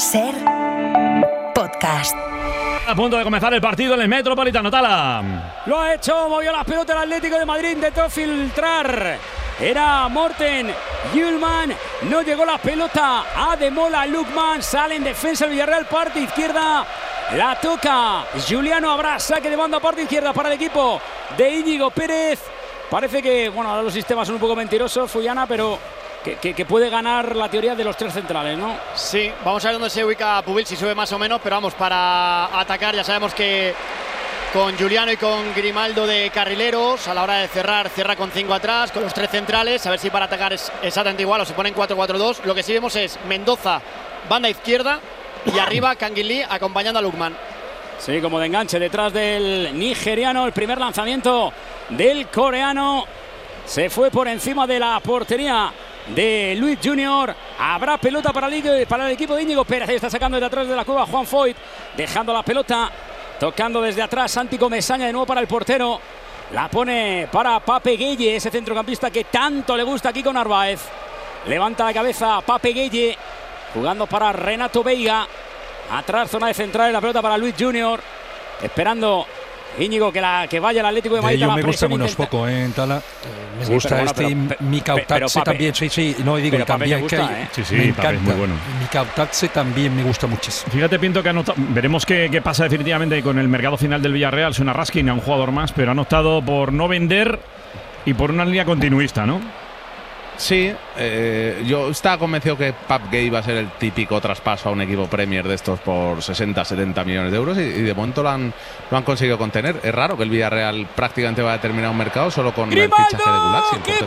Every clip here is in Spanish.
SER Podcast. A punto de comenzar el partido en el Metropolitano. Tala. Lo ha hecho, movió la pelota el Atlético de Madrid, intentó filtrar. Era Morten Hjulmand, no llegó la pelota a Demola Lookman, sale en defensa el Villarreal, parte izquierda, la toca Juliano, habrá saque de banda parte izquierda para el equipo de Íñigo Pérez. Parece que, bueno, ahora los sistemas son un poco mentirosos, Fuyana, pero que puede ganar la teoría de los tres centrales, ¿no? Sí, vamos a ver dónde se ubica Pubil, si sube más o menos, pero vamos, para atacar ya sabemos que con Juliano y con Grimaldo de carrileros, a la hora de cerrar, cierra con 5 atrás, con los tres centrales, a ver si para atacar es exactamente igual o se ponen 4-4-2. Lo que sí vemos es Mendoza, banda izquierda, y arriba Canguilí acompañando a Lookman. Sí, como de enganche detrás del nigeriano, el primer lanzamiento del coreano se fue por encima de la portería de Luis Junior. Habrá pelota para el equipo de Íñigo Pérez. Está sacando de atrás de la cueva Juan Foyt, dejando la pelota, tocando desde atrás Santi Comesaña de nuevo para el portero. La pone para Pape Gueye, ese centrocampista que tanto le gusta a Kiko Narváez. Levanta la cabeza Pape Gueye, jugando para Renato Veiga. Atrás, zona de central, la pelota para Luis Junior. Esperando Íñigo que vaya el Atlético de Madrid. Yo me gusta menos poco, Tala. Me gusta Mika Otatze también. Sí, no, digo, y también que me encanta. Es muy bueno. Mika Otatze también me gusta muchísimo. Fíjate, Pinto, que veremos qué pasa definitivamente con el mercado final del Villarreal. Suena Raskin a un jugador más, pero han optado por no vender y por una línea continuista, ¿no? Sí, yo estaba convencido que Pape Gueye iba a ser el típico traspaso a un equipo Premier de estos por 60-70 millones de euros y de momento lo han conseguido contener. Es raro que el Villarreal prácticamente vaya a terminar un mercado solo con ¡Grimaldo! El fichaje de Gulaxi. ¡Qué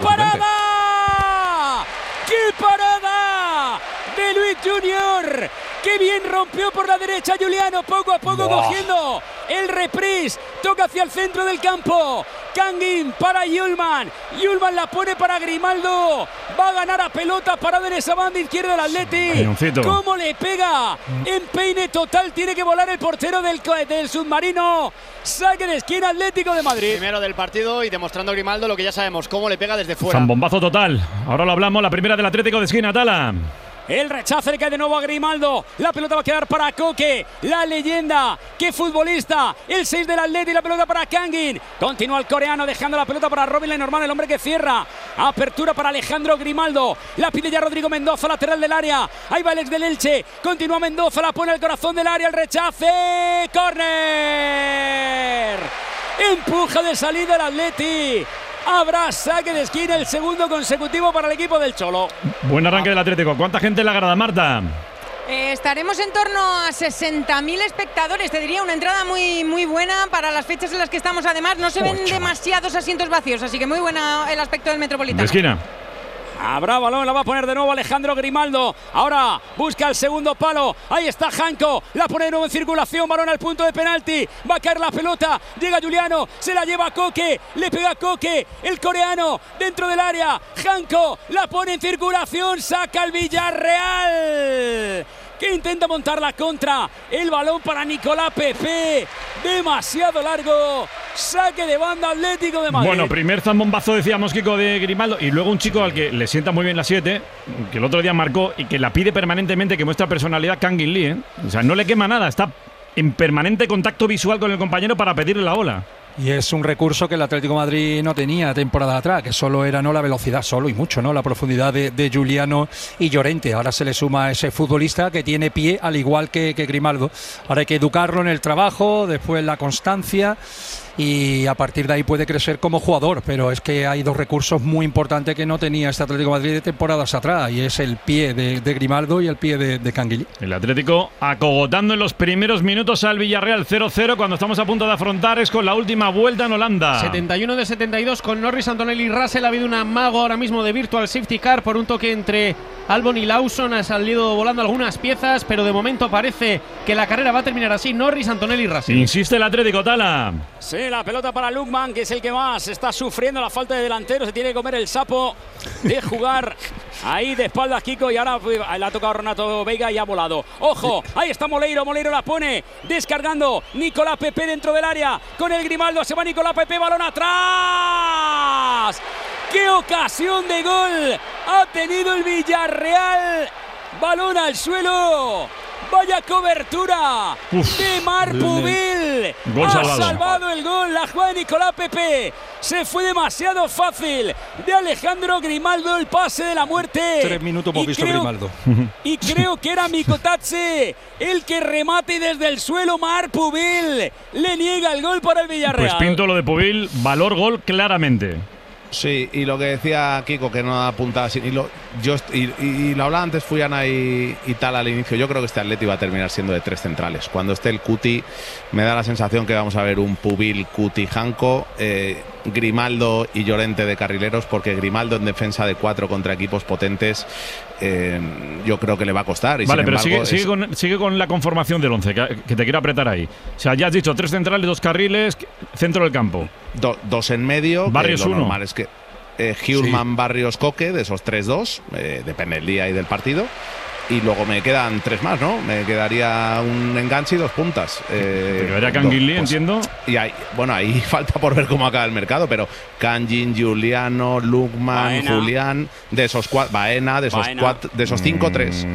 parada! ¡Qué parada de Luis Junior! ¡Qué bien rompió por la derecha Juliano! Poco a poco cogiendo el reprise. Toca hacia el centro del campo. Kangin para Hjulmand. Hjulmand la pone para Grimaldo. Va a ganar a pelota parada en esa banda izquierda del Atleti. ¿Cómo le pega? Empeine total. Tiene que volar el portero del submarino. Saque de esquina Atlético de Madrid. Primero del partido y demostrando Grimaldo lo que ya sabemos, cómo le pega desde fuera. Zambombazo total. Ahora lo hablamos. La primera del Atlético de esquina, Tala. El rechazo le cae de nuevo a Grimaldo. La pelota va a quedar para Koke, la leyenda. ¡Qué futbolista! El 6 del Atleti, la pelota para Kangin. Continúa el coreano dejando la pelota para Robin Lenormand, el hombre que cierra. Apertura para Alejandro Grimaldo. La pide ya Rodrigo Mendoza, lateral del área. Ahí va el ex del Elche. Continúa Mendoza, la pone al corazón del área. El rechace. ¡Córner! Empuja de salida el Atleti. Habrá saque de esquina, el segundo consecutivo para el equipo del Cholo. Buen arranque del Atlético. ¿Cuánta gente en la grada, Marta? Estaremos en torno a 60.000 espectadores. Te diría una entrada muy, muy buena para las fechas en las que estamos. Además, no se ven demasiados asientos vacíos, así que muy buena el aspecto del Metropolitano. De esquina. Habrá balón, la va a poner de nuevo Alejandro Grimaldo. Ahora busca el segundo palo. Ahí está Janko, la pone de nuevo en circulación. Balón al punto de penalti. Va a caer la pelota. Llega Juliano, se la lleva a Koke. Le pega a Koke, el coreano, dentro del área. Janko la pone en circulación. Saca el Villarreal, que intenta montar la contra. El balón para Nicolás Pepe. Demasiado largo. Saque de banda Atlético de Madrid. Bueno, primer zambombazo, decíamos, Kiko, de Grimaldo. Y luego un chico al que le sienta muy bien la 7, que el otro día marcó y que la pide permanentemente, que muestra personalidad, Kangin Lee, ¿eh? O sea, no le quema nada. Está en permanente contacto visual con el compañero para pedirle la ola. Y es un recurso que el Atlético de Madrid no tenía temporada atrás, que solo era la velocidad, solo y mucho, la profundidad de Juliano y Llorente. Ahora se le suma a ese futbolista que tiene pie al igual que Grimaldo. Ahora hay que educarlo en el trabajo, después la constancia, y a partir de ahí puede crecer como jugador, pero es que hay dos recursos muy importantes que no tenía este Atlético de Madrid de temporadas atrás, y es el pie de Grimaldo y el pie de Canguilí. El Atlético acogotando en los primeros minutos al Villarreal 0-0 cuando estamos a punto de afrontar es con la última vuelta en Holanda. 71 de 72 con Norris, Antonelli y Russell. Ha habido un amago ahora mismo de Virtual Safety Car por un toque entre Albon y Lawson. Ha salido volando algunas piezas, pero de momento parece que la carrera va a terminar así. Norris, Antonelli y Russell. Insiste el Atlético, Tala. Sí, la pelota para Lookman, que es el que más está sufriendo la falta de delantero. Se tiene que comer el sapo de jugar ahí de espaldas Kiko, y ahora le ha tocado Renato Veiga y ha volado. ¡Ojo! Ahí está Moleiro la pone, descargando Nicolás Pepe dentro del área con el Grimaldo. Se va Nicolás Pepe, balón atrás. ¡Qué ocasión de gol ha tenido el Villarreal! Balón al suelo. Vaya cobertura de Marc Pubil. Gol Ha salvado. salvado el gol la jugada de Nicolás Pepe. Se fue demasiado fácil de Alejandro Grimaldo, el pase de la muerte. 3 minutos hemos visto Grimaldo. Y creo que era Mikotatse el que remate y desde el suelo Marc Pubil le niega el gol para el Villarreal. Pues pinto lo de Pubil, valor gol claramente. Sí, y lo que decía Kiko, que no apuntaba así, y lo hablaba antes Fuyana y tal al inicio. Yo creo que este Atleti va a terminar siendo de 3 centrales. Cuando esté el Cuti, me da la sensación que vamos a ver un Pubil, Cuti, Janko, Grimaldo y Llorente de carrileros, porque Grimaldo en defensa de 4 contra equipos potentes, yo creo que le va a costar. Y Vale, sin pero embargo, sigue con la conformación del 11, que te quiero apretar ahí. O sea, ya has dicho 3 centrales, 2 carriles, centro del campo. 2 en medio. Barrios lo 1. normal es que Hjulman, Barrios, Coque, de esos 3-2, depende del día y del partido. Y luego me quedan 3 más, ¿no? Me quedaría un enganche y 2 puntas. Te quedaría Canguilí, pues, entiendo. Y ahí falta por ver cómo acaba el mercado, pero Kangin, Giuliano, Lukman, Baena. Julián, de esos 4, Baena, de esos 5, 3.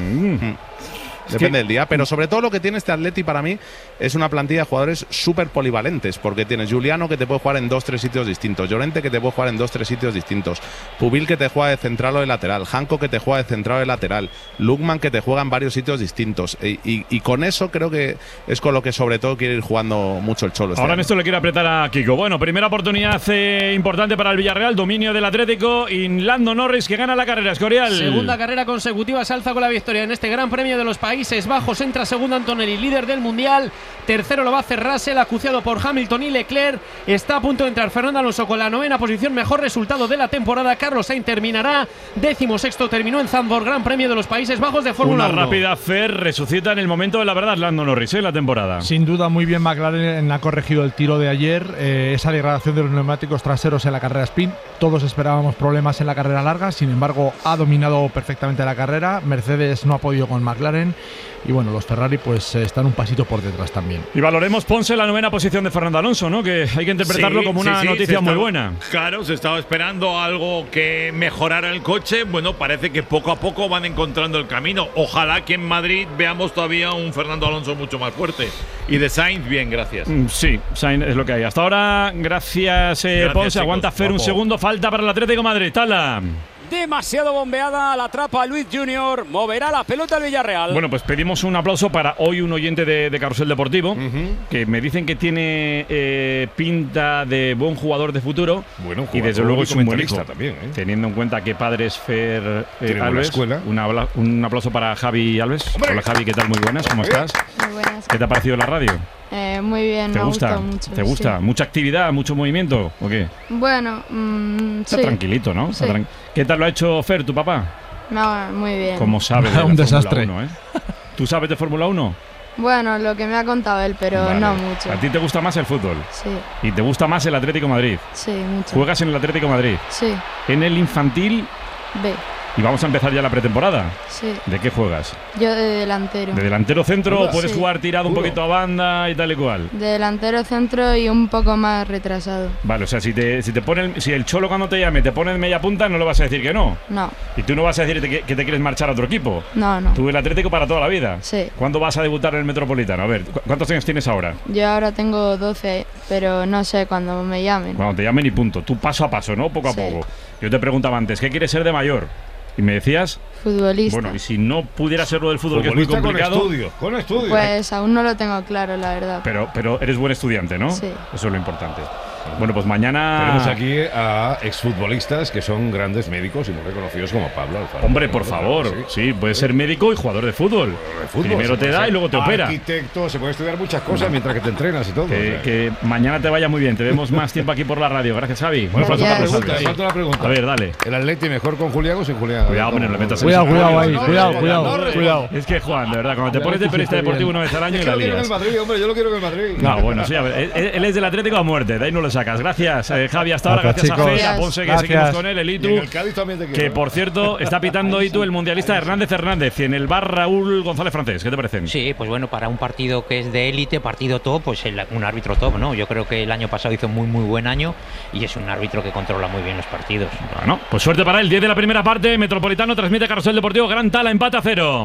Depende del día, pero sobre todo lo que tiene este Atleti para mí es una plantilla de jugadores súper polivalentes, porque tienes Giuliano que te puede jugar en 2-3 sitios distintos, Llorente que te puede jugar en 2-3 sitios distintos, Pubil que te juega de central o de lateral, Janko que te juega de central o de lateral, Lukman que te juega en varios sitios distintos, y con eso creo que es con lo que sobre todo quiere ir jugando mucho el Cholo. Ahora en esto le quiere apretar a Kiko. Bueno, primera oportunidad importante para el Villarreal, dominio del Atlético y Lando Norris que gana la carrera, Escorial. Segunda carrera consecutiva, se alza con la victoria en este Gran Premio de los Países Bajos. Entra segundo Antonelli, líder del Mundial. Tercero lo va a hacer Russell, acuciado por Hamilton y Leclerc. Está a punto de entrar Fernando Alonso con la 9ª posición, mejor resultado de la temporada. Carlos Sainz terminará 16º, terminó en Zandvoort, Gran Premio de los Países Bajos de Fórmula 1. Una rápida Fer resucita en el momento de la verdad Lando Norris en la temporada. Sin duda, muy bien McLaren ha corregido el tiro de ayer. Esa degradación de los neumáticos traseros en la carrera sprint. Todos esperábamos problemas en la carrera larga, sin embargo ha dominado perfectamente la carrera. Mercedes no ha podido con McLaren. Y bueno, los Ferrari pues están un pasito por detrás también. Y valoremos, Ponce, la 9ª posición de Fernando Alonso, ¿no? Que hay que interpretarlo como una noticia muy buena. Claro, se estaba esperando algo que mejorara el coche. Bueno, parece que poco a poco van encontrando el camino. Ojalá que en Madrid veamos todavía un Fernando Alonso mucho más fuerte. Y de Sainz, bien, gracias. Sí, Sainz es lo que hay. Hasta ahora, gracias, Ponce. chicos. Aguanta Fer un segundo. Falta para el Atlético de Madrid. Tala. Demasiado bombeada, la atrapa Luis Junior, moverá la pelota al Villarreal. Bueno, pues pedimos un aplauso para hoy un oyente de Carrusel Deportivo, que me dicen que tiene pinta de buen jugador de futuro. Bueno, y desde luego es un buen hijo, también, ¿eh? teniendo en cuenta que padre es Fer Tiene buena Alves. escuela. Un aplauso para Javi Alves. ¡Hombre! Hola Javi, ¿qué tal? Muy buenas, ¿cómo estás? Muy buenas. ¿Qué te ha parecido la radio? Muy bien, ¿Te me ha gusta? gustado mucho. ¿Te gusta? sí. ¿Mucha actividad, mucho movimiento o qué? Bueno, Está sí. tranquilito, ¿no? Sí. ¿Qué tal lo ha hecho Fer, tu papá? No, muy bien. ¿Cómo sabe de la Un Fórmula desastre. 1, ¿Tú sabes de Fórmula 1? Bueno, lo que me ha contado él, pero Vale. no mucho. ¿A ti te gusta más el fútbol? Sí, ¿Y te gusta más el Atlético de Madrid? sí, mucho. ¿Juegas en el Atlético de Madrid? Sí, ¿En el infantil? B, Y vamos a empezar ya la pretemporada. sí. ¿De qué juegas? Yo de delantero. ¿De delantero centro o puedes Sí. jugar tirado un poquito a banda y tal y cual? De delantero centro y un poco más retrasado. Vale, o sea, si te pone si el Cholo cuando te llame te pone en media punta, no le vas a decir que no. No, Y tú no vas a decir que te quieres marchar a otro equipo. no. Tú el Atlético para toda la vida. Sí. ¿Cuándo vas a debutar en el Metropolitano? A ver, ¿cuántos años tienes ahora? Yo ahora tengo 12, pero no sé cuándo me llamen. Cuando te llamen y punto. Tú paso a paso, ¿no? Poco a Sí. poco. Yo te preguntaba antes, ¿qué quieres ser de mayor? Y me decías, Futbolista. bueno, y si no pudiera ser lo del fútbol, que es muy Futbolista complicado, con estudio. Pues aún no lo tengo claro, la verdad. pero eres buen estudiante, ¿no? Sí. Eso es lo importante. Bueno, pues mañana… Tenemos aquí a exfutbolistas que son grandes médicos y muy reconocidos como Pablo Alfaro. Hombre, por favor. Sí, puedes ser médico y jugador de fútbol. De fútbol, Primero se te puede da ser y luego te opera. Arquitecto, se puede estudiar muchas cosas mientras que te entrenas y todo. Que mañana te vaya muy bien. Te vemos más tiempo aquí por la radio. Gracias, Javi. Bueno, Un aplauso para Gracias. los Alves. falta una pregunta. A ver, dale. ¿El Atleti mejor con Julián o sin Julián? Cuidado, hombre, no le metas en Cuidado, ese cuidado rollo. ahí, cuidado. Es que, Juan, de verdad, cuando te pones de periodista deportivo una vez al año Es y que la lo quiero en el lías. Madrid, hombre, yo lo quiero en el Madrid. No, bueno, sí, a ver, él es del Atlético a muerte, de ahí no lo sacas. Gracias, Javi, hasta ahora. Gracias, Gracias a Fer, chicos. a Ponce, que Gracias. seguimos con él, el Y en Itu. el Cádiz también te quiero. Que por cierto, está pitando Itu el mundialista Hernández y en el bar Raúl González Francés. ¿Qué te parecen? Sí, pues bueno, para un partido que es de élite, partido top, pues un árbitro top, ¿no? Yo creo que el año pasado hizo muy buen año y es un árbitro que controla muy bien los partidos. Bueno, pues suerte para él. 10 de la primera parte. Metropolitano transmite Carrusel Deportivo. Gran Tala, empate a 0.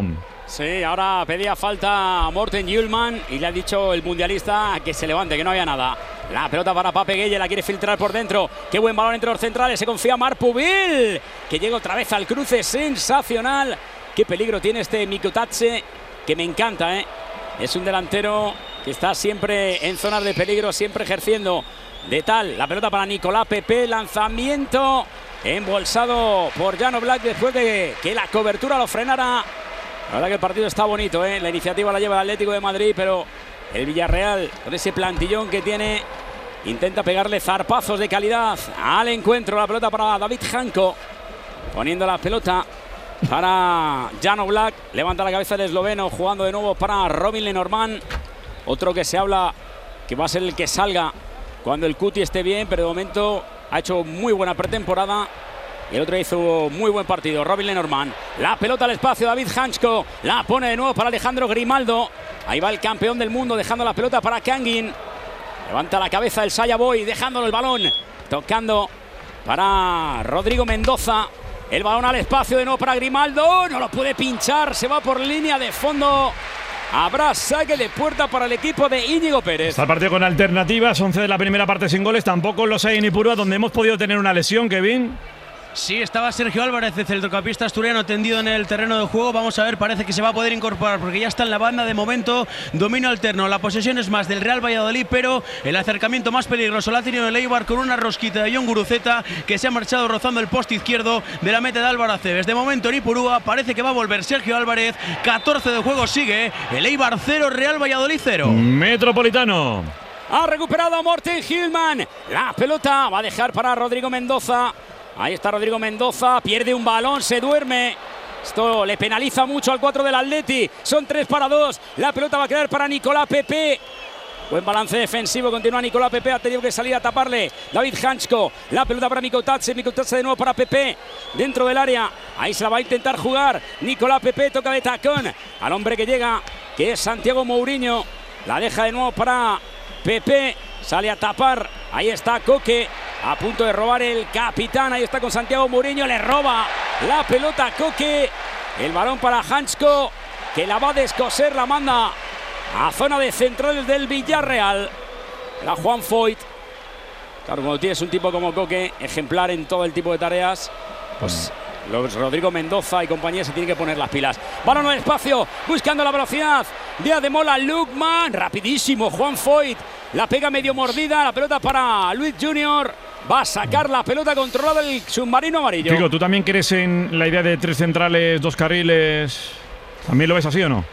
Sí, ahora pedía falta a Morten Hjulmand y le ha dicho el mundialista que se levante, que no había nada. La pelota para Pape Gueye, la quiere filtrar por dentro. Qué buen balón entre los centrales, se confía Marc Pubil, que llega otra vez al cruce, sensacional. Qué peligro tiene este Mikutatse, que me encanta, ¿eh? Es un delantero que está siempre en zonas de peligro, siempre ejerciendo de tal. La pelota para Nicolás Pepe, lanzamiento embolsado por Jan Oblak después de que la cobertura lo frenara. La verdad que el partido está bonito, ¿eh? La iniciativa la lleva el Atlético de Madrid, pero el Villarreal, con ese plantillón que tiene, intenta pegarle zarpazos de calidad al encuentro. La pelota para David Janko, poniendo la pelota para Jan Oblak. Levanta la cabeza el esloveno, jugando de nuevo para Robin Lenormand. Otro que se habla que va a ser el que salga cuando el Cuti esté bien, pero de momento ha hecho muy buena pretemporada. Y el otro hizo muy buen partido, Robin Lenormand. La pelota al espacio, David Janko. La pone de nuevo para Alejandro Grimaldo. Ahí va el campeón del mundo, dejando la pelota para Kangin. Levanta la cabeza el Saya Boy, dejándolo el balón. Tocando para Rodrigo Mendoza. El balón al espacio de nuevo para Grimaldo. No lo puede pinchar, se va por línea de fondo. Habrá saque de puerta para el equipo de Íñigo Pérez. Está el partido con alternativas, 11 de la primera parte sin goles. Tampoco los hay en Ipurúa, donde hemos podido tener una lesión, Kevin. Sí, estaba Sergio Álvarez, el centrocampista asturiano, tendido en el terreno de juego. Vamos a ver, parece que se va a poder incorporar porque ya está en la banda de momento. Dominio alterno, la posesión es más del Real Valladolid, pero el acercamiento más peligroso lo ha tenido el Eibar con una rosquita de Jon Guruceta, que se ha marchado rozando el poste izquierdo de la meta de Álvaro Aceves. De momento en Ipurúa parece que va a volver Sergio Álvarez. 14 de juego sigue, el Eibar 0, Real Valladolid 0. Metropolitano. Ha recuperado Morten Hjulmand. La pelota va a dejar para Rodrigo Mendoza. Ahí está Rodrigo Mendoza, pierde un balón, se duerme. Esto le penaliza mucho al 4 del Atleti. Son 3 para 2. La pelota va a quedar para Nicolás Pepe. Buen balance defensivo, continúa Nicolás Pepe, ha tenido que salir a taparle David Janko. La pelota para Mikutatse, Mikutatse de nuevo para Pepe, dentro del área. Ahí se la va a intentar jugar Nicolás Pepe, toca de tacón al hombre que llega, que es Santiago Mourinho. La deja de nuevo para Pepe, sale a tapar. Ahí está Coque, a punto de robar el capitán. Ahí está con Santiago Mourinho, le roba la pelota a Coque. El balón para Janko, que la va a descoser, la manda a zona de centrales del Villarreal. La Juan Foyt. Claro, cuando tienes un tipo como Coque, ejemplar en todo el tipo de tareas, pues los Rodrigo Mendoza y compañía se tienen que poner las pilas. Balón al espacio, buscando la velocidad de Ademola Lookman. Rapidísimo Juan Foyt. La pega medio mordida, la pelota para Luis Junior. Va a sacar la pelota controlada el submarino amarillo. Chico, ¿tú también crees en la idea de 3 centrales, 2 carriles? ¿También lo ves así o no?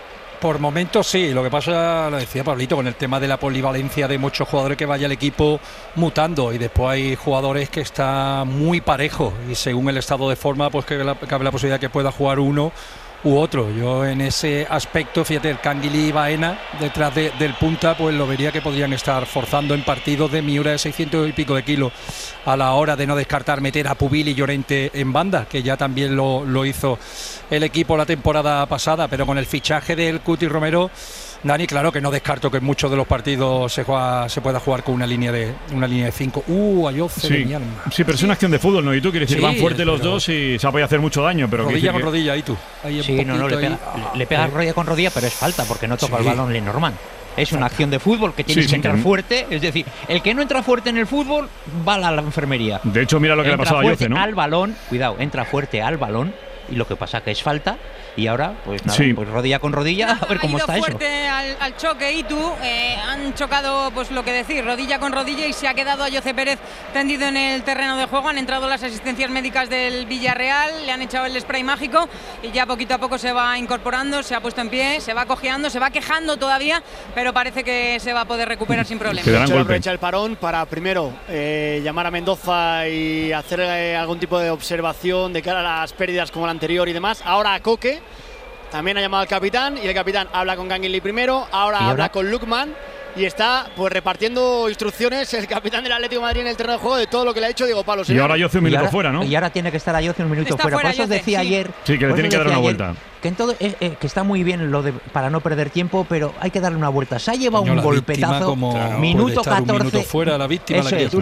Por momentos sí, lo que pasa, lo decía Pablito, con el tema de la polivalencia de muchos jugadores, que vaya el equipo mutando, y después hay jugadores que están muy parejos y según el estado de forma, pues que cabe la posibilidad que pueda jugar uno u otro. Yo en ese aspecto, fíjate, el Canguilí y Baena detrás del punta, pues lo vería que podrían estar forzando en partidos de Miura de 600 y pico de kilos, a la hora de no descartar meter a Pubil y Llorente en banda, que ya también lo hizo el equipo la temporada pasada. Pero con el fichaje del Cuti Romero, Dani, claro que no descarto que en muchos de los partidos se pueda jugar con una línea de 5. Ayoce de mi alma. Sí, pero es una acción de fútbol, ¿no? Y tú quieres decir, van fuerte los dos y se puede hacer mucho daño, pero rodilla con rodilla, ahí tú. Ahí sí, no, le pega rodilla con rodilla, pero es falta porque no toca el balón Lenormand. Es una acción de fútbol que tienes que entrar fuerte. Es decir, el que no entra fuerte en el fútbol va a la enfermería. De hecho, mira lo que le ha pasado a Ayoce, ¿no? Al balón, cuidado, entra fuerte al balón, y lo que pasa que es falta. Y ahora, pues nada, pues rodilla con rodilla, a ver cómo está eso. Ha ido fuerte al choque, y tú han chocado, pues lo que decir, rodilla con rodilla, y se ha quedado Ayoce Pérez tendido en el terreno de juego. Han entrado las asistencias médicas del Villarreal, le han echado el spray mágico y ya poquito a poco se va incorporando, se ha puesto en pie, se va cojeando, se va quejando todavía, pero parece que se va a poder recuperar sin problemas. Aprovecha el parón para primero llamar a Mendoza y hacer algún tipo de observación de cara a las pérdidas como la anterior y demás. Ahora a Coque. También ha llamado al capitán, y el capitán habla con Canguilí primero, ahora habla con Lookman, y está pues repartiendo instrucciones el capitán del Atlético de Madrid en el terreno de juego de todo lo que le ha hecho Diego Pablo. Y ahora Ayoce un minuto fuera, ¿no? Y ahora tiene que estar Ayoce un minuto fuera. Por eso os decía ayer. Sí, que le tienen que dar una vuelta. Que, que está muy bien lo de para no perder tiempo, pero hay que darle una vuelta. Se ha llevado un golpetazo. Claro, minuto 14. Un minuto fuera la víctima, la criatura.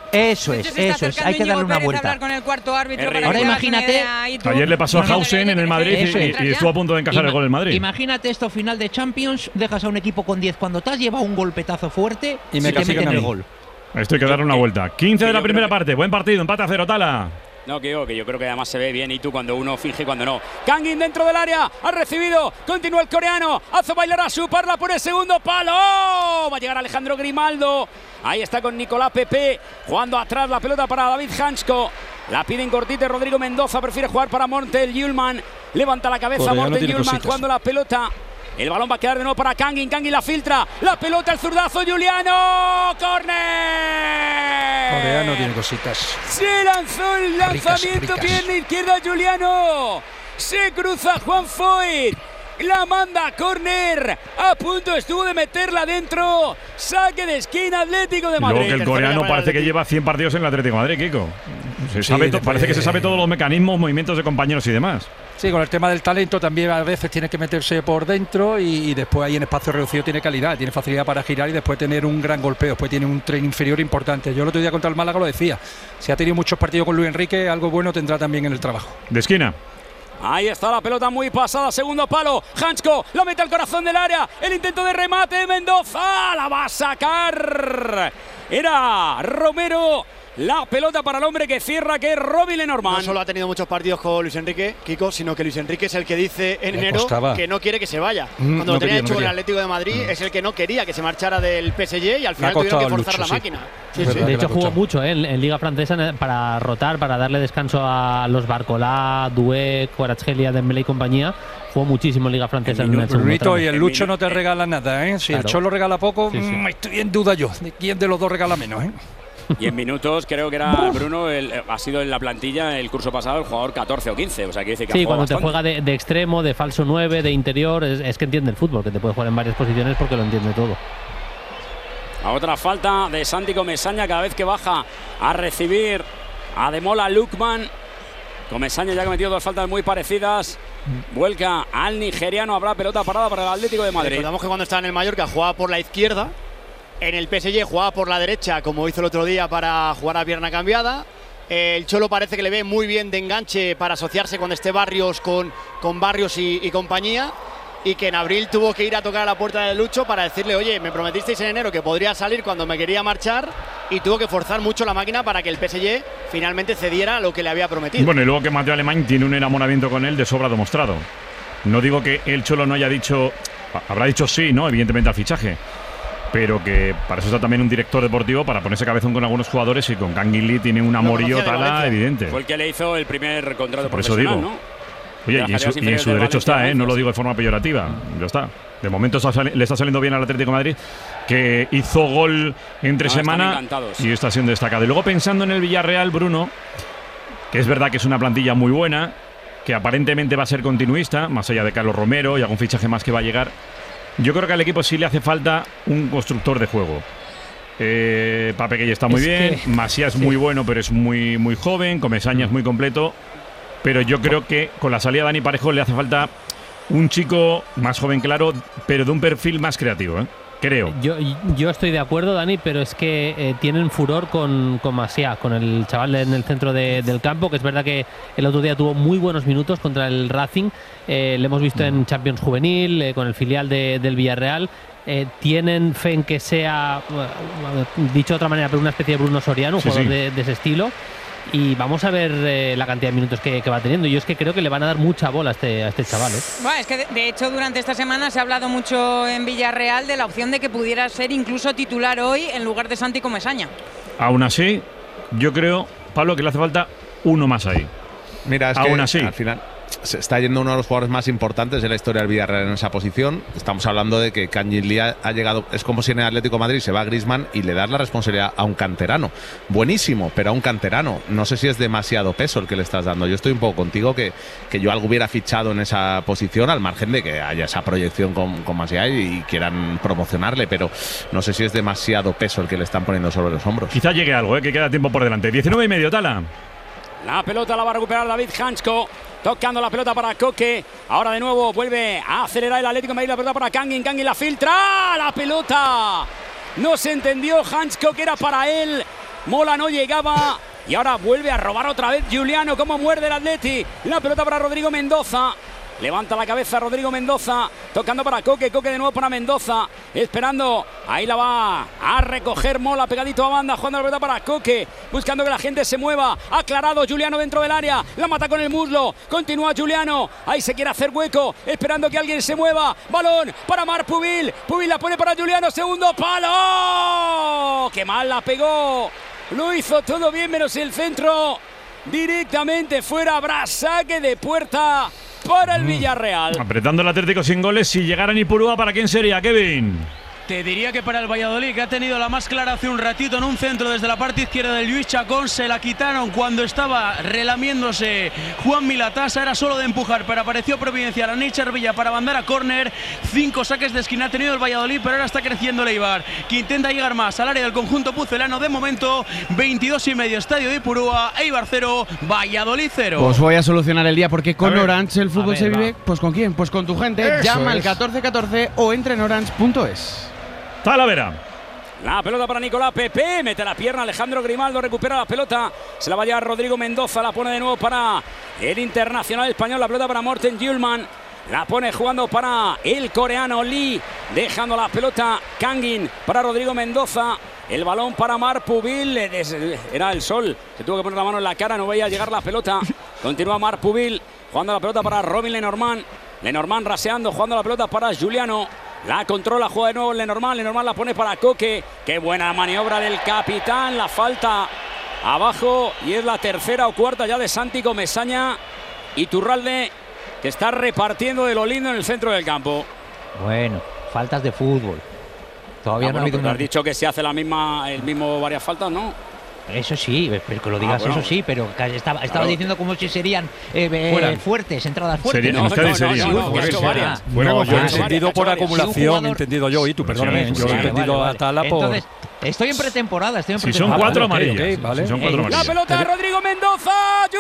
Eso De es, hecho, se está eso es. acercando Hay que darle Íñigo una Pérez a vuelta. hablar con el cuarto árbitro para Ahora que imagínate. Ayer le pasó a Hausen en el Madrid Eso es. y estuvo a punto de encajar el gol en Madrid. Imagínate esto, final de Champions, dejas a un equipo con 10 cuando te has llevado un golpetazo fuerte Y me te castigan meten a el mí. gol. Esto hay que darle una vuelta. 15 de la yo primera creo parte. Buen partido, empate a 0, Tala. No, que yo creo que además se ve bien y tú cuando uno finge y cuando no. Kangin dentro del área, ha recibido, continúa el coreano, hace bailar a su Parla por el segundo palo. Va a llegar Alejandro Grimaldo. Ahí está con Nicolás Pepe, jugando atrás la pelota para David Hansko. La piden cortita Rodrigo Mendoza, prefiere jugar para Morten Hjulman. Levanta la cabeza Coreano Morten tiene Hjulman cositas. jugando la pelota. El balón va a quedar de nuevo para Kangin. Kangin la filtra. La pelota, el zurdazo, Juliano. ¡Córner! Coreano tiene cositas. Se lanzó el lanzamiento, ricas. pierna izquierda Juliano. Se cruza Juan Foyt. La manda a córner. A punto estuvo de meterla dentro. Saque de esquina Atlético de Luego Madrid. que el coreano parece que lleva 100 partidos en el Atlético de Madrid, Kiko. Parece que se sabe todos los mecanismos, movimientos de compañeros y demás. Sí, con el tema del talento también a veces tiene que meterse por dentro y después ahí en espacio reducido tiene calidad, tiene facilidad para girar y después tener un gran golpeo, después tiene un tren inferior importante. Yo el otro día contra el Málaga lo decía, si ha tenido muchos partidos con Luis Enrique, algo bueno tendrá también en el trabajo. De esquina. Ahí está la pelota muy pasada, segundo palo. Hansko la mete al corazón del área. El intento de remate de Mendoza. La va a sacar. Era Romero. La pelota para el hombre que cierra, que es Robbie Lenormand. No solo ha tenido muchos partidos con Luis Enrique, Kiko, sino que Luis Enrique es el que dice en enero costaba. que no quiere que se vaya. Cuando no lo tenía quería, hecho no con el quería. Atlético de Madrid, es el que no quería que se marchara del PSG y al Le ha final tuvieron que costado forzar Lucho, la sí. máquina. Sí, Es sí. verdad. De que hecho, la ha jugó costado. mucho en Liga Francesa para rotar, para darle descanso a los Barcolá, Doué, Kvaratskhelia, Dembélé y compañía. Jugó muchísimo en Liga Francesa en el segundo Rito tramo. y el Lucho no te regalan nada, ¿eh? Si el Claro. Cholo regala poco, Sí, sí. estoy en duda yo de quién de los dos regala menos, ¿eh? Y en minutos creo que era Bruno, ha sido en la plantilla el curso pasado el jugador 14 o 15. O sea, que dice que Sí, ha jugado cuando te bastante. juega de extremo, de falso 9, de interior, es que entiende el fútbol, que te puede jugar en varias posiciones porque lo entiende todo. A otra falta de Santi Comesaña cada vez que baja a recibir a Demola Lukman. Comesaña ya que ha metido dos faltas muy parecidas. Vuelca al nigeriano. Habrá pelota parada para el Atlético de Madrid. Recordamos que cuando estaba en el Mallorca jugaba por la izquierda. En el PSG jugaba por la derecha, como hizo el otro día para jugar a pierna cambiada. El Cholo parece que le ve muy bien de enganche para asociarse cuando esté Barrios con Barrios y compañía. Y que en abril tuvo que ir a tocar a la puerta de Lucho para decirle, oye, me prometisteis en enero que podría salir cuando me quería marchar. Y tuvo que forzar mucho la máquina para que el PSG finalmente cediera lo que le había prometido. Bueno, y luego que Mateo Alemán tiene un enamoramiento con él de sobra demostrado. No digo que el Cholo no haya dicho, habrá dicho sí, ¿no? Evidentemente al fichaje. Pero que para eso está también un director deportivo, para ponerse cabezón con algunos jugadores, y con Kangin Lee tiene un amorío Tala evidente. Fue el que le hizo el primer contrato Por eso profesional, digo. ¿no? Oye, Las y en categorías su inferiores del derecho está, Valencia, no lo sí. digo de forma peyorativa. Ya está. De momento le está saliendo bien al Atlético de Madrid, que hizo gol entre están semana encantados. y está siendo destacado. Y luego pensando en el Villarreal, Bruno, que es verdad que es una plantilla muy buena, que aparentemente va a ser continuista, más allá de Carlos Romero y algún fichaje más que va a llegar. Yo creo que al equipo sí le hace falta un constructor de juego. Pape que está muy Es bien, que- Masía es muy bueno, pero es muy joven, Comesaña es muy completo. Pero yo creo que con la salida de Dani Parejo le hace falta un chico más joven, claro, pero de un perfil más creativo, ¿eh? Creo. Yo estoy de acuerdo, Dani, pero es que tienen furor con Masia, con el chaval en el centro del campo, que es verdad que el otro día tuvo muy buenos minutos contra el Racing. Le hemos visto en Champions Juvenil, con el filial del Villarreal. Tienen fe en que sea, dicho de otra manera, pero una especie de Bruno Soriano, un Sí, jugador sí. de ese estilo. Y vamos a ver la cantidad de minutos que va teniendo. Yo es que creo que le van a dar mucha bola a este chaval, ¿eh? Bueno, es que de hecho durante esta semana se ha hablado mucho en Villarreal de la opción de que pudiera ser incluso titular hoy en lugar de Santi Comesaña. Aún así, yo creo, Pablo, que le hace falta uno más ahí. Mira, es Aún que así. al final se está yendo uno de los jugadores más importantes de la historia del Villarreal en esa posición. Estamos hablando de que Kangin Lee ha llegado, es como si en el Atlético de Madrid se va Griezmann y le das la responsabilidad a un canterano. Buenísimo, pero a un canterano. No sé si es demasiado peso el que le estás dando. Yo estoy un poco contigo que yo algo hubiera fichado en esa posición, al margen de que haya esa proyección con Masia y quieran promocionarle, pero no sé si es demasiado peso el que le están poniendo sobre los hombros. Quizá llegue algo, que queda tiempo por delante. 19:30, Tala. La pelota la va a recuperar David Hansko. Tocando la pelota para Coque. Ahora de nuevo vuelve a acelerar el Atlético de Madrid. La pelota para Kangin. Kangin la filtra. La pelota. No se entendió Hansko que era para él. Mola no llegaba. Y ahora vuelve a robar otra vez Giuliano. Cómo muerde el Atleti. La pelota para Rodrigo Mendoza. Levanta la cabeza Rodrigo Mendoza, tocando para Coque, Coque de nuevo para Mendoza, esperando, ahí la va a recoger Mola, pegadito a banda, jugando la pelota para Coque, buscando que la gente se mueva, aclarado Giuliano dentro del área, la mata con el muslo, continúa Giuliano, ahí se quiere hacer hueco, esperando que alguien se mueva, balón para Marc Pubil, Pubil la pone para Giuliano, segundo palo, qué mal la pegó, lo hizo todo bien menos el centro, directamente fuera, habrá saque de puerta para el Villarreal. Apretando el Atlético sin goles. Si llegara ni Ipurúa, ¿para quién sería, Kevin? Te diría que para el Valladolid, que ha tenido la más clara hace un ratito en un centro desde la parte izquierda de Lluís Chacón, se la quitaron cuando estaba relamiéndose Juan Milatasa, era solo de empujar, pero apareció providencial a Neichar Villa para mandar a córner. 5 saques de esquina ha tenido el Valladolid, pero ahora está creciendo el Eibar, que intenta llegar más al área del conjunto pucelano. De momento, 22,5 estadio de Ipurúa, Eibar 0, Valladolid 0. Os voy a solucionar el día, porque con Orange el fútbol se vive, pues ¿con quién? Pues con tu gente. Eso llama al es. 1414 o entra en orange.es. Talavera. La pelota para Nicolás Pepe, mete la pierna Alejandro Grimaldo, recupera la pelota, se la va a llevar Rodrigo Mendoza, la pone de nuevo para el internacional español, la pelota para Morten Hjulman, la pone jugando para el coreano Lee, dejando la pelota Kangin para Rodrigo Mendoza, el balón para Marc Pubil, era el sol, se tuvo que poner la mano en la cara, no veía llegar la pelota, continúa Marc Pubil, jugando la pelota para Robin Lenormand, Lenormand raseando, jugando la pelota para Giuliano. La controla, juega de nuevo Lenormand, Lenormand la pone para Coque. Qué buena maniobra del capitán, la falta abajo y es la tercera o cuarta ya de Santi Comesaña. Iturralde, que está repartiendo de lo lindo en el centro del campo. Bueno, faltas de fútbol. Todavía no ha habido una... Has dicho que se hace el mismo varias faltas, ¿no? Eso sí, pero que lo digas, bueno. Eso sí, pero estaba claro. Diciendo como si serían fuertes, entradas fuertes. Yo he entendido por acumulación, he entendido yo, y tú, perdóname, yo he entendido a Tala por... Entonces, estoy en pretemporada, Si son 4 amarillas. Vale. Si son 4 amarillas. La pelota de Rodrigo Mendoza,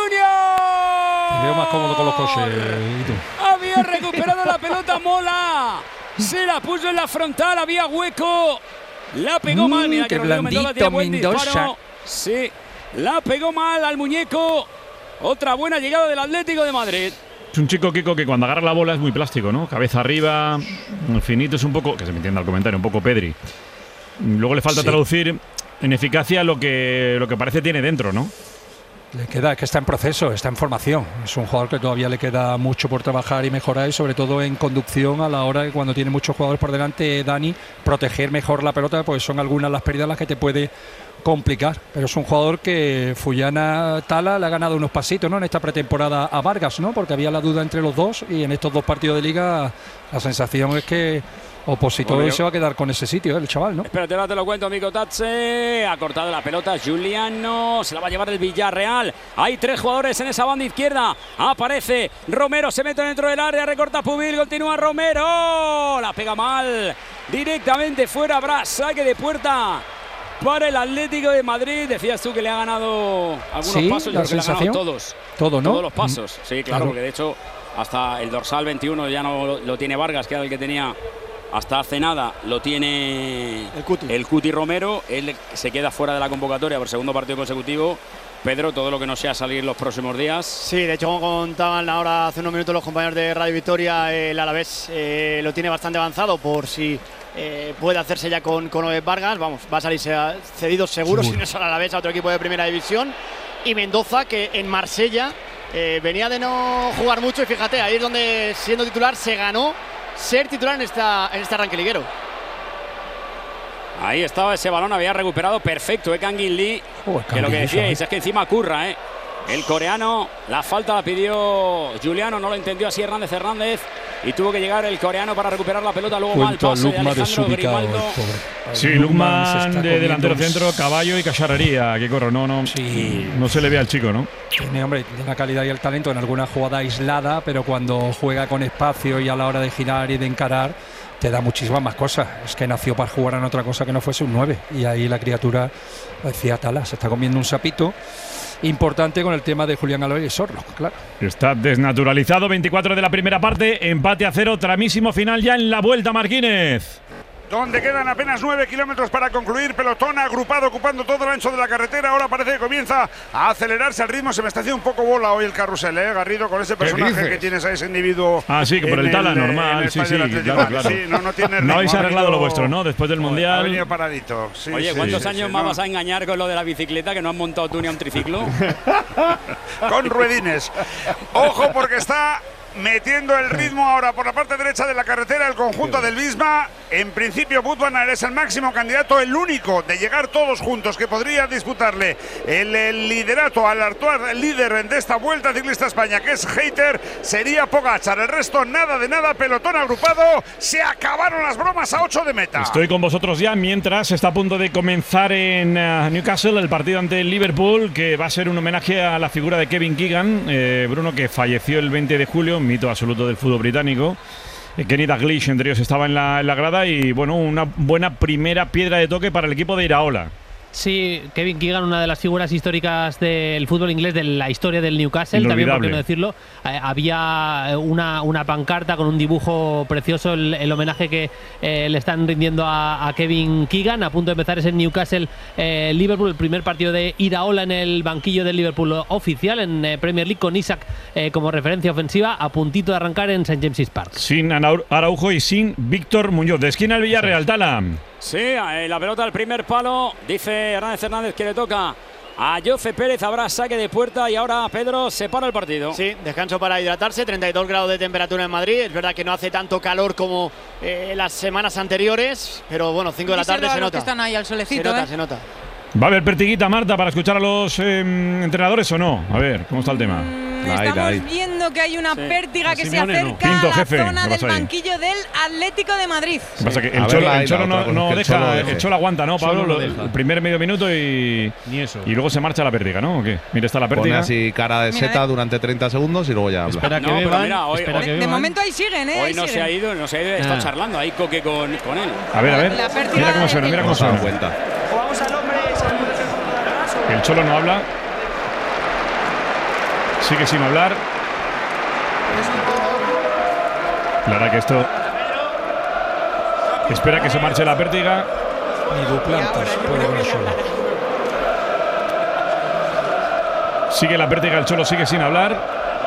Junior. Me veo más cómodo con los coches, ¿y tú? Había recuperado la pelota Mola. Se la puso en la frontal, había hueco. La pegó mal, mira que Rodrigo Mendoza tiene buen disparo. Sí, la pegó mal al muñeco. Otra buena llegada del Atlético de Madrid. Es un chico, Kiko, que cuando agarra la bola es muy plástico, ¿no? Cabeza arriba, finito, es un poco, que se me entienda el comentario, un poco Pedri. Luego le falta traducir en eficacia lo que parece tiene dentro, ¿no? Le queda, es que está en proceso, está en formación. Es un jugador que todavía le queda mucho por trabajar y mejorar, y sobre todo en conducción a la hora de cuando tiene muchos jugadores por delante, Dani, proteger mejor la pelota, pues son algunas las pérdidas las que te puede complicar. Pero es un jugador que Fullana Tala le ha ganado unos pasitos, ¿no? En esta pretemporada a Vargas, ¿no? Porque había la duda entre los dos, y en estos 2 partidos de liga la sensación es que Opositor se va a quedar con ese sitio, el chaval, ¿no? Espérate, te lo cuento, Mico Tatse. Ha cortado la pelota Giuliano. Se la va a llevar el Villarreal. Hay 3 jugadores en esa banda izquierda. Aparece Romero, se mete dentro del área. Recorta Pubil, continúa Romero. La pega mal. Directamente fuera, habrá saque de puerta para el Atlético de Madrid. Decías tú que le ha ganado algunos pasos. Yo creo que le ha ganado todos. Todo, ¿no? Todos los pasos. Sí, claro, porque de hecho hasta el dorsal 21 ya no lo tiene Vargas, que era el que tenía hasta hace nada. Lo tiene el Cuti Romero. Él se queda fuera de la convocatoria por segundo partido consecutivo. Pedro, todo lo que no sea salir los próximos días. Sí, de hecho, como contaban ahora hace unos minutos los compañeros de Radio Victoria, el Alavés lo tiene bastante avanzado por si puede hacerse ya con Vargas. Vamos, va a salir cedido seguro, si no es al Alavés, a otro equipo de primera división. Y Mendoza, que en Marsella venía de no jugar mucho, y fíjate, ahí es donde, siendo titular, se ganó ser titular en este arranque liguero. Ahí estaba ese balón, había recuperado perfecto Kangin Lee, que lo que decíais es que encima curra, el coreano, la falta la pidió Giuliano, no lo entendió así Hernández y tuvo que llegar el coreano para recuperar la pelota. Luego mal pase de Alejandro Grimaldo. Sí, Lukman de delantero centro, caballo y cacharrería, que corro, no se le ve al chico, ¿no? Tiene la calidad y el talento en alguna jugada aislada, pero cuando juega con espacio y a la hora de girar y de encarar, te da muchísimas más cosas. Es que nació para jugar en otra cosa que no fuese un 9, y ahí la criatura, decía Tala, se está comiendo un sapito importante con el tema de Julián Álvarez y Sorlo, claro. Está desnaturalizado. 24 de la primera parte, empate a 0, tramísimo final ya en la vuelta, Marquínez. donde quedan apenas 9 kilómetros para concluir. Pelotón agrupado ocupando todo el ancho de la carretera. Ahora parece que comienza a acelerarse al ritmo. Se me está haciendo un poco bola hoy el carrusel, Garrido, con ese personaje que tienes a ese individuo. Ah, sí, que por el Tala, normal. Sí, claro. Sí, no tiene ritmo. No habéis arreglado lo vuestro, ¿no? Después del Mundial. Ha venido paradito. Sí, oye, ¿cuántos años más vas a engañar con lo de la bicicleta que no has montado tú ni a un triciclo? Con ruedines. Ojo, porque está metiendo el ritmo ahora por la parte derecha de la carretera el conjunto del Visma. En principio Wout van Aert es el máximo candidato, el único de llegar todos juntos que podría disputarle el liderato al actual líder de esta Vuelta Ciclista España, que es Hayter. Sería Pogačar. El resto nada de nada, pelotón agrupado. Se acabaron las bromas a 8 de meta. Estoy con vosotros ya mientras está a punto de comenzar en Newcastle el partido ante el Liverpool, que va a ser un homenaje a la figura de Kevin Keegan, Bruno, que falleció el 20 de julio, mito absoluto del fútbol británico. Kenny Dalglish, entre ellos, estaba en la grada y, bueno, una buena primera piedra de toque para el equipo de Iraola. Sí, Kevin Keegan, una de las figuras históricas del fútbol inglés, de la historia del Newcastle, también, por qué no decirlo. Había una pancarta con un dibujo precioso, el homenaje que le están rindiendo a Kevin Keegan. A punto de empezar ese Newcastle-Liverpool, el primer partido de Iraola en el banquillo del Liverpool oficial en Premier League, con Isaac como referencia ofensiva, a puntito de arrancar en St. James's Park. Sin Araujo y sin Víctor Muñoz. De esquina al Villarreal, Tala. Sí, la pelota al primer palo. Dice Hernández que le toca a Jose Pérez. Habrá saque de puerta y ahora Pedro se para el partido. Sí, descanso para hidratarse. 32 grados de temperatura en Madrid. Es verdad que no hace tanto calor como las semanas anteriores, pero bueno, 5 de la tarde se nota. Que están ahí al solecito, se nota. ¿Va a haber pertiguita, Marta, para escuchar a los entrenadores o no? A ver, ¿cómo está el tema? Estamos viendo que hay una pértiga que se acerca Pinto, a la jefe, zona del banquillo del Atlético de Madrid. Lo que pasa es que el Cholo no deja, el Cholo aguanta, ¿no, Pablo? El primer medio minuto y luego se marcha la pértiga, ¿no? ¿O qué? Mira, está la pértiga. Pone así cara de seta durante 30 segundos y luego ya habla. Espera que beban. De momento ahí siguen, Hoy no se ha ido, está charlando ahí Coque con él. A ver. Mira cómo suena, mira cómo suena. El Cholo no habla. Sigue sin hablar. La verdad que esto... Espera que se marche la pértiga. Ni Duplantis puede ver solo. Sigue la pértiga, el Cholo sigue sin hablar.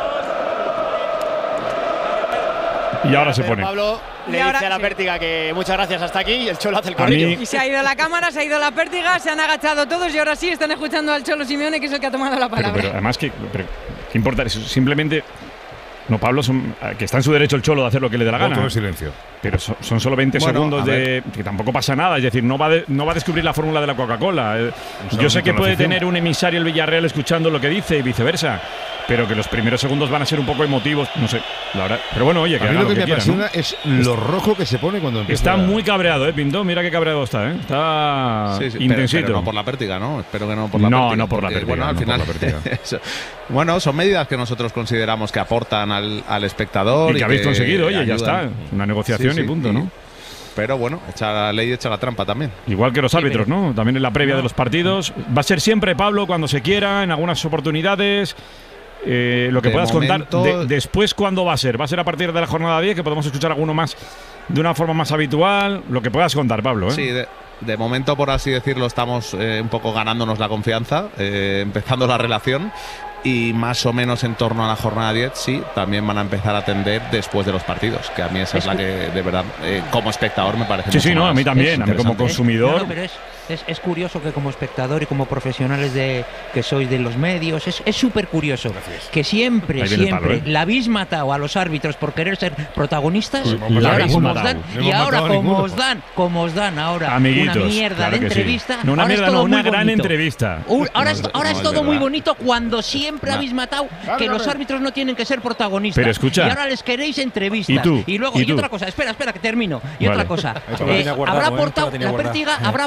Y ahora se pone. Pablo le dice a la pértiga que muchas gracias, hasta aquí, y el Cholo hace el corrillo. Y se ha ido la cámara, se ha ido la pértiga, se han agachado todos y ahora sí están escuchando al Cholo Simeone, que es el que ha tomado la palabra. Pero además, ¿qué importa? Simplemente... No, Pablo, que está en su derecho el Cholo de hacer lo que le dé la gana. Voto de silencio. Pero son solo 20 segundos que tampoco pasa nada. Es decir, no va a descubrir la fórmula de la Coca-Cola. Yo sé que puede tener un emisario el Villarreal escuchando lo que dice y viceversa, pero que los primeros segundos van a ser un poco emotivos, no sé, la verdad. Pero bueno, oye, que a mí haga lo que me quiera, apasiona, ¿no? es lo rojo que se pone cuando empieza. Está muy cabreado, Pinto. Mira qué cabreado está, Está intensito. Pero no por la pértiga, ¿no? Espero que no por la pértiga. No por la pértiga. Bueno, al final, bueno, son medidas que nosotros consideramos que aportan al espectador. Y que habéis conseguido, oye, ya está. Una negociación y punto, ¿no? Pero bueno, echa la ley, echa la trampa también. Igual que los árbitros, ¿no? También en la previa de los partidos. Va a ser siempre, Pablo, cuando se quiera, en algunas oportunidades. Lo que puedas contar. Después, ¿cuándo va a ser? ¿Va a ser a partir de la jornada 10, que podemos escuchar alguno más de una forma más habitual? Lo que puedas contar, Pablo. Sí, de momento, por así decirlo, estamos un poco ganándonos la confianza, empezando la relación. Y más o menos en torno a la jornada 10, sí, también van a empezar a atender después de los partidos, que a mí esa es la que, de verdad, como espectador me parece mucho más. A mí también, a mí como consumidor. No, pero es curioso que como espectador y como profesionales que sois de los medios, es súper curioso. Gracias. Que siempre la habéis matado a los árbitros por querer ser protagonistas, y ahora como os dan ahora amiguitos, una mierda de entrevista. No, una mierda, no, una gran entrevista. Ahora es todo muy bonito cuando siempre habéis matado que los árbitros no tienen que ser protagonistas. Pero escucha, y ahora les queréis entrevistas. Y otra cosa, espera que termino. Y otra cosa, habrá aportado la pértiga, habrá aportado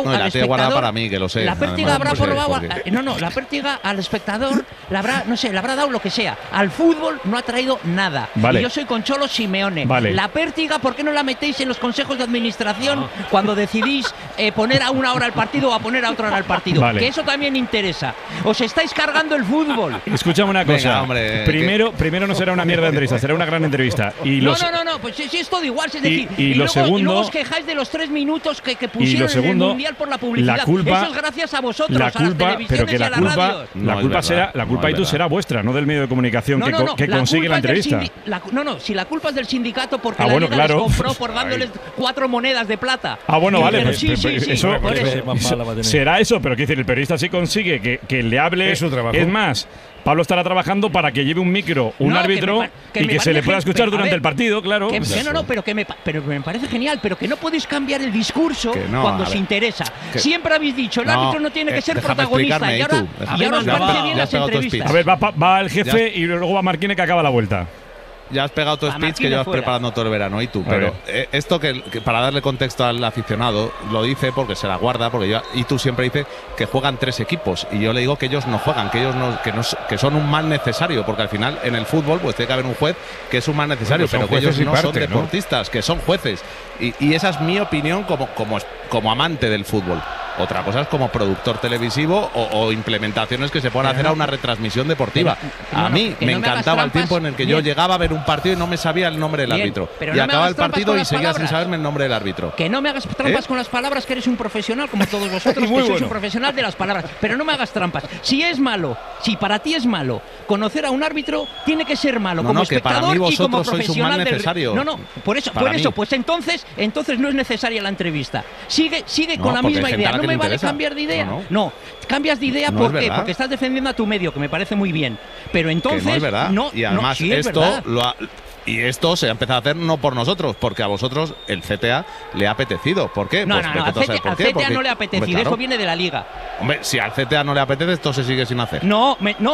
No, la tiene guardada para mí, que lo sé. La pértiga habrá Además, probado. porque- La pértiga al espectador le habrá, no sé, le habrá dado lo que sea. Al fútbol no ha traído nada. Vale. Y yo soy con Cholo Simeone. Vale. La pértiga, ¿por qué no la metéis en los consejos de administración cuando decidís poner a una hora el partido o a poner a otra hora el partido? Vale. Que eso también interesa. Os estáis cargando el fútbol. Escúchame una cosa. Venga, hombre, primero no será una mierda de entrevista, será una gran entrevista. Y No, los, no, pues sí, es todo igual. Es decir, y lo luego, segundo- y luego os quejáis de los 3 minutos que y lo pusieron en segundo, el Mundial por la publicidad. la culpa, eso es gracias a vosotros, la a las culpa, pero televisiones que y la a las culpa, radios. la No, culpa es será, verdad, la culpa no y es tú verdad. será vuestra, no del medio de comunicación que No, consigue la culpa es del entrevista. si la culpa es del sindicato porque Ah, la bueno, Liga claro. les compró por dándoles 4 monedas de plata. Ah, bueno, Y vale, dijeron, pues, sí, sí, eso, por eso. será eso, pero quiero decir, el periodista sí consigue que le hable. Es su trabajo. Es más, Pablo estará trabajando para que lleve un micro, un No, árbitro que y me que se le parece pueda escuchar a durante ver, el partido, claro. Que me parece genial, pero que no podéis cambiar el discurso Que no, cuando a se ver. interesa. Que- Siempre habéis dicho, el No, árbitro no tiene que ser déjame protagonista. explicarme, Y ¿y ahora, tú? y ahora os Ya has parece pegado- bien ya las has pegado tu entrevistas. A ver, va el jefe y luego va Marquine que acaba la vuelta. Ya has pegado tu A speech Marquina que llevas fuera. preparando todo el verano, y tú. A Pero ver. esto que para darle contexto al aficionado, lo dice porque se la guarda, porque y tú siempre dices que juegan 3 equipos. Y yo le digo que ellos no juegan, que ellos que son un mal necesario, porque al final en el fútbol pues tiene que haber un juez que es un mal necesario, Bueno, son pero que ellos jueces y no son parte, ¿no? deportistas, que son jueces. Y esa es mi opinión como amante del fútbol. Otra cosa es como productor televisivo o implementaciones que se puedan hacer a una retransmisión deportiva. A mí que me no me hagas encantaba el trampas. tiempo en el que yo Bien. llegaba a ver un partido y no me sabía el nombre del Bien, árbitro. pero Y no me acaba hagas el trampas partido con y las seguía sin palabras. saberme el nombre del árbitro. Que no me hagas trampas con las palabras, que eres un profesional como todos vosotros, Muy que sois bueno. un profesional de las palabras. Pero no me hagas trampas. Si es malo, si para ti es malo conocer a un árbitro, tiene que ser malo No, como no, que para espectador mí y como vosotros sois un profesional mal del- necesario. No, por eso, Para mí. pues entonces no es necesaria la entrevista. Sigue No, con la porque misma hay gente idea. a la No que me le vale interesa. cambiar de idea. No. Cambias de idea No es ¿por qué? verdad. Porque estás defendiendo a tu medio, que me parece muy bien. Pero entonces Que no es verdad. Y además sí es esto verdad. y esto se ha empezado a hacer no por nosotros, porque a vosotros el CTA le ha apetecido. ¿Por qué? No, Pues vete al tú a saber CTA, por qué, al CTA porque- no le apetece, Hombre, claro. eso viene de la Liga. Hombre, si al CTA no le apetece, esto se sigue sin hacer. No,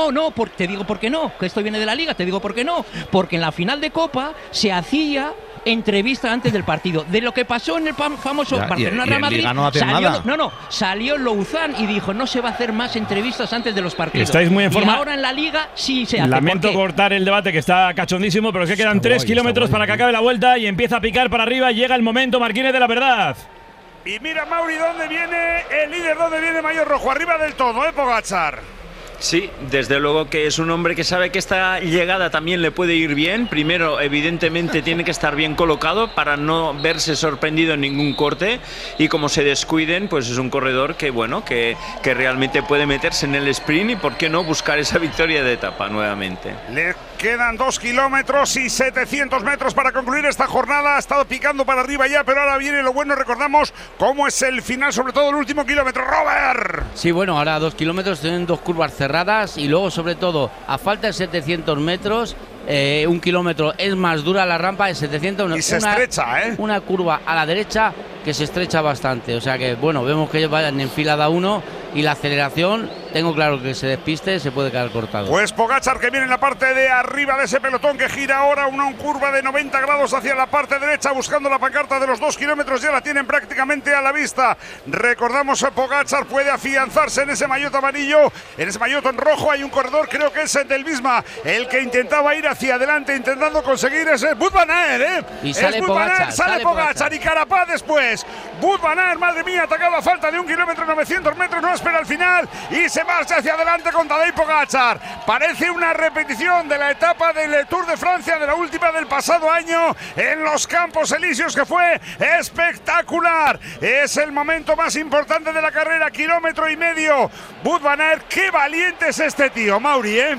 te digo por qué no, que esto viene de la Liga, te digo por qué no. Porque en la final de Copa se hacía entrevista antes del partido. De lo que pasó en el famoso Ya, y Barcelona en Real Madrid, Liga no hacen nada. salió Louzán y dijo no se va a hacer más entrevistas antes de los partidos. Estáis muy en forma. Y ahora en la Liga sí se hace. Lamento ¿Por qué? cortar el debate que está cachondísimo, pero es que quedan 3 kilómetros para que acabe la vuelta y empieza a picar para arriba. Llega el momento, Marquínez, de la verdad. Y mira, Mauri, dónde viene el líder, dónde viene Mayor Rojo, arriba del todo, Pogačar. Sí, desde luego que es un hombre que sabe que esta llegada también le puede ir bien. Primero, evidentemente, tiene que estar bien colocado para no verse sorprendido en ningún corte. Y como se descuiden, pues es un corredor que, bueno, que realmente puede meterse en el sprint y, ¿por qué no, buscar esa victoria de etapa nuevamente? Le quedan 2 kilómetros y 700 metros para concluir esta jornada. Ha estado picando para arriba ya, pero ahora viene lo bueno. Recordamos cómo es el final, sobre todo el último kilómetro. ¡Robert! Sí, bueno, ahora 2 kilómetros, tienen 2 curvas cerradas y luego, sobre todo, a falta de 700 metros, 1 kilómetro es más dura la rampa de 700. Y se estrecha, ¿eh? Una curva a la derecha que se estrecha bastante. O sea que, bueno, vemos que ellos vayan en fila de 1 y la aceleración, tengo claro que se despiste, se puede quedar cortado. Pues Pogačar, que viene en la parte de arriba de ese pelotón, que gira ahora una curva de 90 grados hacia la parte derecha, buscando la pancarta de los 2 kilómetros. Ya la tienen prácticamente a la vista. Recordamos que Pogačar puede afianzarse en ese maillot amarillo, en ese maillot en rojo. Hay un corredor, creo que es el del Visma, el que intentaba ir hacia adelante, intentando conseguir ese Wout van Aert, ¿eh? Y sale es Wout van Aert, Pogačar, sale sale Pogačar y Carapaz después. Wout van Aert, madre mía, atacado a falta de 1 kilómetro 900 metros, no espera el final y se marcha hacia adelante con Tadej Pogačar. Parece una repetición de la etapa del Tour de Francia, de la última del pasado año en los Campos Elíseos, que fue espectacular. Es el momento más importante de la carrera, 1,5 kilómetros. Wout van Aert, qué valiente es este tío, Mauri, ¿eh?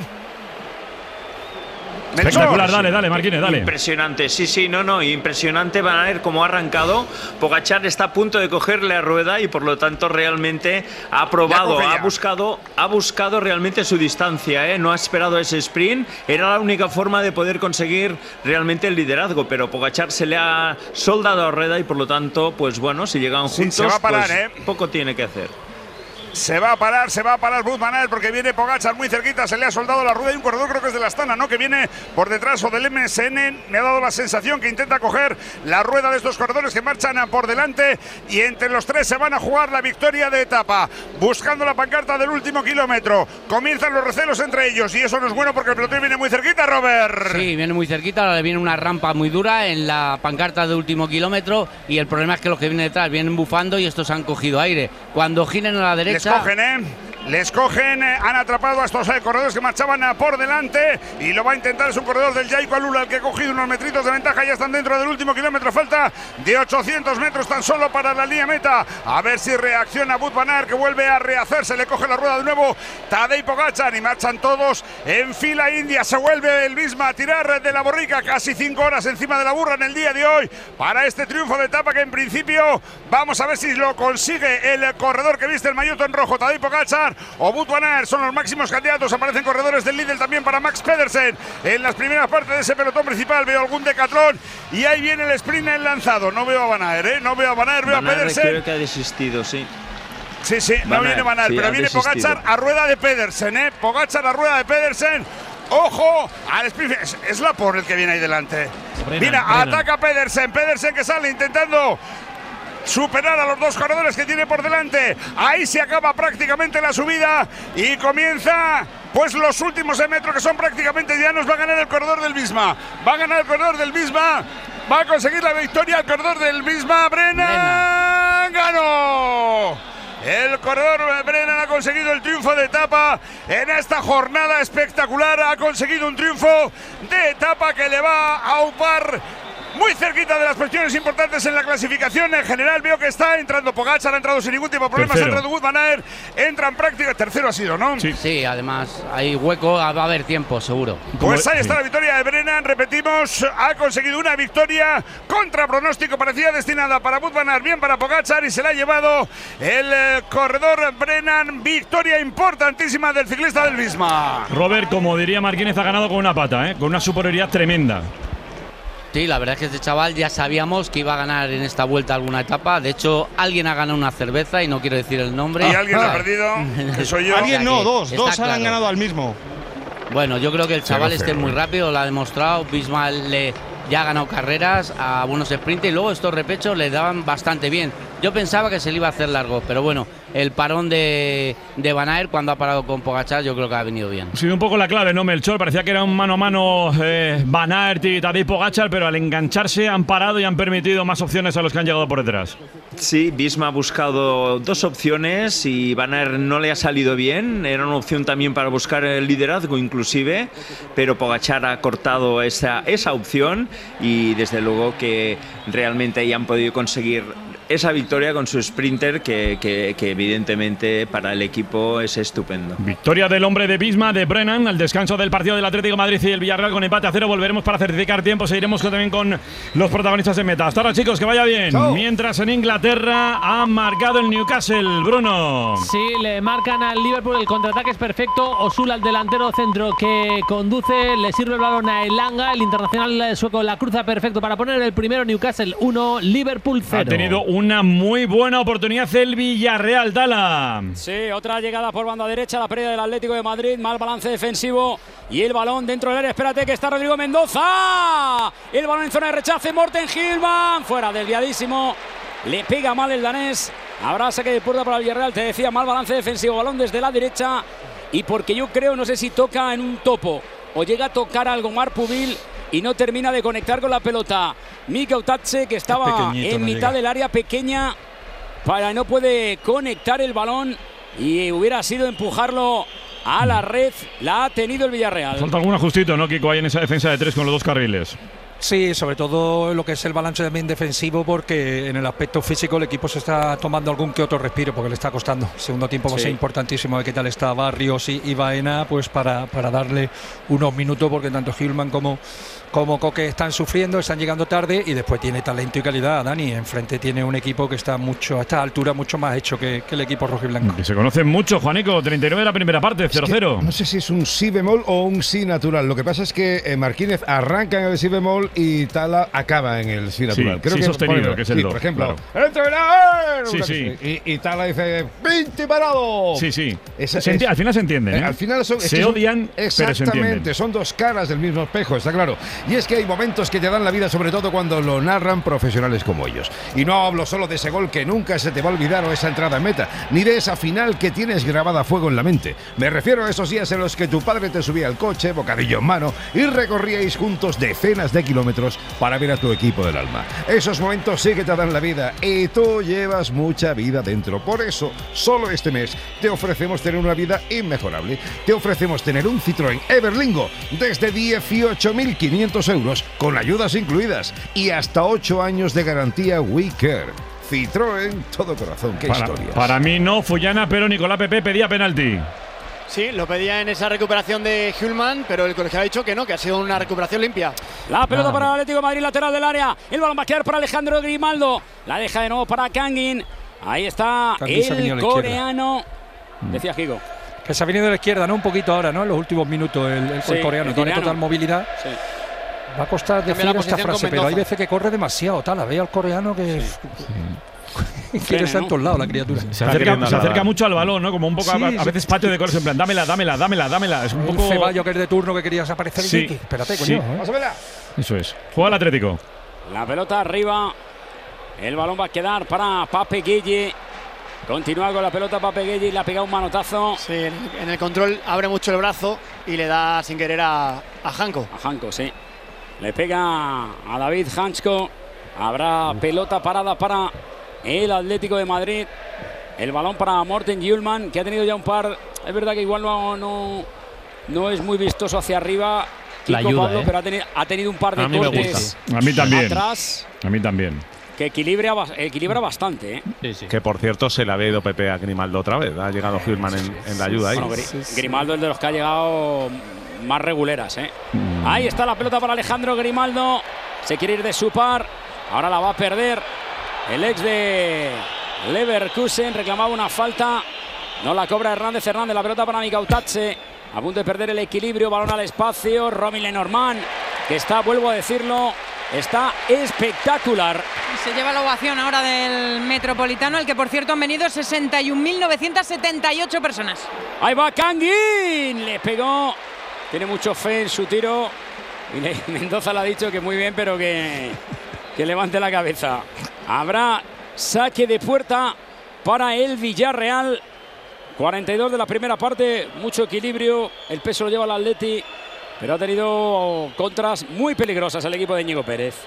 Espectacular, dale, Marquínez, dale. Impresionante, sí, impresionante. Van a ver cómo ha arrancado. Pogačar está a punto de cogerle a rueda y por lo tanto realmente ha probado, ha buscado realmente su distancia, ¿eh? No ha esperado ese sprint. Era la única forma de poder conseguir realmente el liderazgo, pero Pogačar se le ha soldado a rueda y por lo tanto, pues bueno, si llegan juntos, se va a parar, pues poco tiene que hacer. Se va a parar Wout van Aert porque viene Pogačar muy cerquita, se le ha soldado la rueda y un corredor, creo que es de la Astana, ¿no? Que viene por detrás o del MSN. Me ha dado la sensación que intenta coger la rueda de estos corredores que marchan por delante y entre los tres se van a jugar la victoria de etapa, buscando la pancarta del último kilómetro. Comienzan los recelos entre ellos y eso no es bueno porque el pelotón viene muy cerquita, Robert. Sí, viene muy cerquita, ahora le viene una rampa muy dura en la pancarta del último kilómetro y el problema es que los que vienen detrás vienen bufando y estos han cogido aire. Cuando giren a la derecha... Les cogen, han atrapado a estos corredores que marchaban por delante y lo va a intentar, es un corredor del Jayco Alula el que ha cogido unos metritos de ventaja, ya están dentro del último kilómetro, falta de 800 metros tan solo para la línea meta, a ver si reacciona Wout van Aert que vuelve a rehacerse, le coge la rueda de nuevo Tadej Pogačar y marchan todos en fila india, se vuelve el mismo a tirar de la borrica, casi 5 horas encima de la burra en el día de hoy para este triunfo de etapa que en principio vamos a ver si lo consigue el corredor que viste el maillot en rojo, Tadej Pogačar o Wout van Aert son los máximos candidatos. Aparecen corredores del Lidl también para Max Pedersen en las primeras partes de ese pelotón principal. Veo algún Decathlon y ahí viene el sprint lanzado. No veo a Van Aert, no veo a Van Aert, veo a Pedersen. Creo que ha desistido, sí. Sí, no viene Van Aert, pero viene Pogačar a rueda de Pedersen, Pogačar a rueda de Pedersen. Ojo al sprint, es la por el que viene ahí delante. Mira, ataca Pedersen que sale intentando superar a los dos corredores que tiene por delante. Ahí se acaba prácticamente la subida y comienza pues los últimos metros que son prácticamente llanos. Va a ganar el corredor del Visma. Va a conseguir la victoria el corredor del Visma. Brennan ganó. El corredor Brennan ha conseguido el triunfo de etapa en esta jornada espectacular. Ha conseguido un triunfo de etapa que le va a aupar muy cerquita de las posiciones importantes en la clasificación. En general veo que está entrando Pogačar, ha entrado sin ningún tipo de problemas, ha entrado Wout van Aert, entra en práctica, tercero ha sido, ¿no? Sí, además hay hueco, va a haber tiempo, seguro. Pues ahí está la victoria de Brennan, repetimos, ha conseguido una victoria contra pronóstico, parecía destinada para Wout van Aert, bien para Pogačar y se la ha llevado el corredor Brennan, victoria importantísima del ciclista del Visma. Robert, como diría Marquínez, ha ganado con una pata, con una superioridad tremenda. Sí, la verdad es que este chaval ya sabíamos que iba a ganar en esta vuelta alguna etapa. De hecho, alguien ha ganado una cerveza y no quiero decir el nombre. Y alguien ha perdido, que soy yo. Alguien no, dos claro. han ganado al mismo. Bueno, yo creo que el chaval muy rápido, lo ha demostrado. Bismal ya ha ganado carreras a buenos sprints y luego estos repechos le daban bastante bien. Yo pensaba que se le iba a hacer largo, pero bueno, el parón de Van Aert cuando ha parado con Pogačar yo creo que ha venido bien. Ha sido un poco la clave, ¿no, Melchor? Parecía que era un mano a mano Van Aert y Tadej Pogačar, pero al engancharse han parado y han permitido más opciones a los que han llegado por detrás. Sí, Visma ha buscado dos opciones y Van Aert no le ha salido bien. Era una opción también para buscar el liderazgo inclusive, pero Pogačar ha cortado esa opción y desde luego que realmente ahí han podido conseguir esa victoria con su sprinter que evidentemente para el equipo es estupendo. Victoria del hombre de Visma, de Brennan, al descanso del partido del Atlético de Madrid y el Villarreal con empate a 0. Volveremos para certificar tiempo. Seguiremos también con los protagonistas en meta. Hasta ahora, chicos, que vaya bien. Chau. Mientras en Inglaterra ha marcado el Newcastle, Bruno. Sí, le marcan al Liverpool, el contraataque es perfecto. Osula, el delantero centro que conduce, le sirve el balón a Elanga, el internacional sueco la cruza perfecto para poner el primero. Newcastle 1, Liverpool 0. Ha tenido una muy buena oportunidad el Villarreal, Tala. Sí, otra llegada por banda derecha, la pérdida del Atlético de Madrid, mal balance defensivo y el balón dentro del área. Espérate que está Rodrigo Mendoza. El balón en zona de rechace, Morten Hilman, fuera desviadísimo. Le pega mal el danés. Habrá saque de puerta para el Villarreal, te decía, mal balance defensivo, balón desde la derecha. Y porque yo creo, no sé si toca en un topo o llega a tocar algo Marc Pubil y no termina de conectar con la pelota. Mika Utatse, que estaba en mitad del área pequeña, no puede conectar el balón y hubiera sido empujarlo a la red. La ha tenido el Villarreal. Falta algún ajustito, ¿no, Kiko? Hay en esa defensa de tres con los dos carriles. Sí, sobre todo lo que es el balance también defensivo, porque en el aspecto físico el equipo se está tomando algún que otro respiro porque le está costando. El segundo tiempo va a ser importantísimo de qué tal está Barrios y Baena, pues para darle unos minutos, porque tanto Hilman como Coque están sufriendo, están llegando tarde, y después tiene talento y calidad. Dani, enfrente tiene un equipo que está a esta altura mucho más hecho que el equipo rojiblanco. Que se conocen mucho, Juanico. 39 de la primera parte, 0-0. No sé si es un si bemol o un si natural. Lo que pasa es que Marquínez arranca en el si bemol gol y Tala acaba en el sí natural. Sí, sostenido, que es el 2. Por ejemplo, claro. ¡entrenador! Y Tala dice ¡pinti parado! Sí. Al final se entienden, Al final se odian, pero se entienden. Exactamente, son dos caras del mismo espejo, está claro. Y es que hay momentos que te dan la vida, sobre todo cuando lo narran profesionales como ellos. Y no hablo solo de ese gol que nunca se te va a olvidar o esa entrada en meta, ni de esa final que tienes grabada a fuego en la mente. Me refiero a esos días en los que tu padre te subía al coche, bocadillo en mano, y recorríais juntos decenas de kilómetros para ver a tu equipo del alma. Esos momentos sí que te dan la vida y tú llevas mucha vida dentro. Por eso, solo este mes te ofrecemos tener una vida inmejorable. Te ofrecemos tener un Citroën Everlingo desde 18.500 euros con ayudas incluidas y hasta 8 años de garantía WeCare. Citroën, todo corazón, qué historia. Para mí no, Fullana, pero Nicolás Pepe pedía penalti. Sí, lo pedía en esa recuperación de Hjulman, pero el colegiado ha dicho que no, que ha sido una recuperación limpia. La pelota para el Atlético de Madrid, lateral del área. El balón va a quedar para Alejandro Grimaldo. La deja de nuevo para Kangin. Ahí está el coreano. Decía Gigo. Que se ha venido de la izquierda, ¿no? Un poquito ahora, ¿no? En los últimos minutos el coreano tiene total movilidad. Sí. Va a costar decir esta frase, pero hay veces que corre demasiado. Ve al coreano que quiere estar en todos lados la criatura. Se acerca mucho al balón, ¿no? Como un poco a veces patio de colores en plan, dámela. Es un poco Ceballos que es de turno que querías aparecer. Sí. Espérate, coño. Pásamela. Eso es. Juega el Atlético. La pelota arriba. El balón va a quedar para Pape Gueye. Continúa con la pelota Pape Gueye y le ha pegado un manotazo. Sí, en el control abre mucho el brazo y le da sin querer a Janko. A Janko, sí. Le pega a David Hansko. Habrá pelota parada para el Atlético de Madrid. El balón para Morten Hjulman, que ha tenido ya un par. Es verdad que igual no es muy vistoso hacia arriba. La ayuda, Pablo, pero ha tenido un par de cortes. A mí también. Atrás. A mí también. Que equilibra bastante, ¿eh? Sí. Que por cierto se le había ido Pepe a Grimaldo otra vez. Ha llegado Hjulman en la ayuda ahí. Bueno, Grimaldo es de los que ha llegado más reguleras, ¿eh? Ahí está la pelota para Alejandro Grimaldo. Se quiere ir de su par. Ahora la va a perder. El ex de Leverkusen reclamaba una falta. No la cobra Hernández. La pelota para Mikautache. A punto de perder el equilibrio. Balón al espacio. Romy Lenormand, que está, vuelvo a decirlo, está espectacular. Se lleva la ovación ahora del Metropolitano, el que por cierto han venido 61.978 personas. Ahí va Kangin. Le pegó. Tiene mucho fe en su tiro. Y Mendoza le ha dicho que muy bien, pero que levante la cabeza. Habrá saque de puerta para el Villarreal. 42 de la primera parte. Mucho equilibrio. El peso lo lleva el Atleti. Pero ha tenido contras muy peligrosas el equipo de Íñigo Pérez.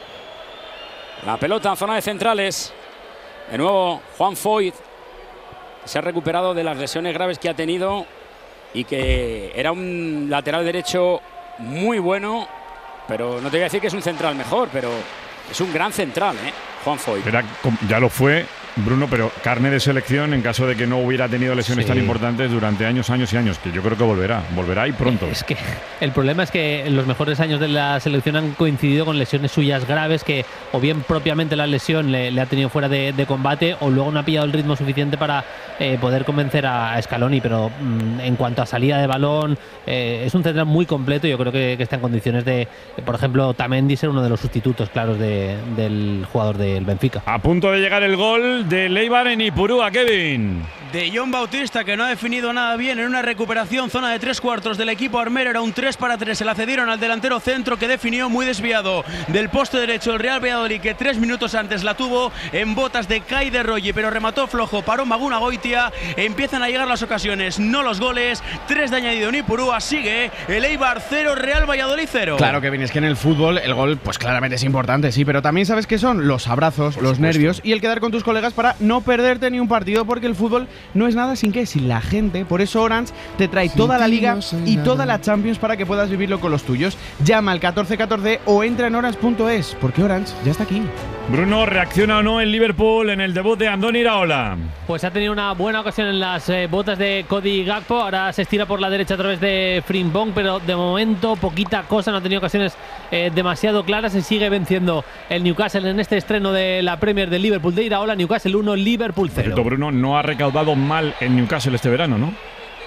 La pelota en zona de centrales. De nuevo Juan Foyt. Se ha recuperado de las lesiones graves que ha tenido. Y que era un lateral derecho muy bueno. Pero no te voy a decir que es un central mejor, pero es un gran central, Juan Foyt. Ya lo fue, Bruno, pero carne de selección en caso de que no hubiera tenido lesiones tan importantes durante años y años, que yo creo que volverá y pronto. Es que el problema es que los mejores años de la selección han coincidido con lesiones suyas graves, que o bien propiamente la lesión le ha tenido fuera de combate, o luego no ha pillado el ritmo suficiente para poder convencer a Scaloni. Pero en cuanto a salida de balón, es un central muy completo. Yo creo que está en condiciones de, por ejemplo, Tamendi ser uno de los sustitutos claros del jugador del Benfica. A punto de llegar el gol de Leibar en Ipurúa, Kevin. De John Bautista, que no ha definido nada bien en una recuperación, zona de 3/4 del equipo armero. Era un 3-3, se la cedieron al delantero centro, que definió muy desviado del poste derecho el Real Valladolid, que 3 minutos antes la tuvo en botas de Kai de Roye, pero remató flojo, paró Maguna Goitia. Empiezan a llegar las ocasiones, no los goles. 3 de añadido en Ipurúa. Sigue el Eibar 0, Real Valladolid 0. Claro, que es que en el fútbol el gol pues claramente es importante, sí, pero también sabes que son los abrazos, los nervios y el quedar con tus colegas para no perderte ni un partido, porque el fútbol no es nada sin la gente. Por eso Orange te trae toda la Liga y toda la Champions para que puedas vivirlo con los tuyos. Llama al 1414 o entra en orange.es, porque Orange ya está aquí. Bruno, ¿reacciona o no el Liverpool en el debut de Andoni Iraola? Pues ha tenido una buena ocasión en las botas de Cody Gakpo. Ahora se estira por la derecha a través de Frimpong, pero de momento poquita cosa. No ha tenido ocasiones demasiado claras. Se sigue venciendo el Newcastle en este estreno de la Premier del Liverpool de Iraola. Newcastle 1, Liverpool 0. Bruno, no ha recaudado mal el Newcastle este verano, ¿no?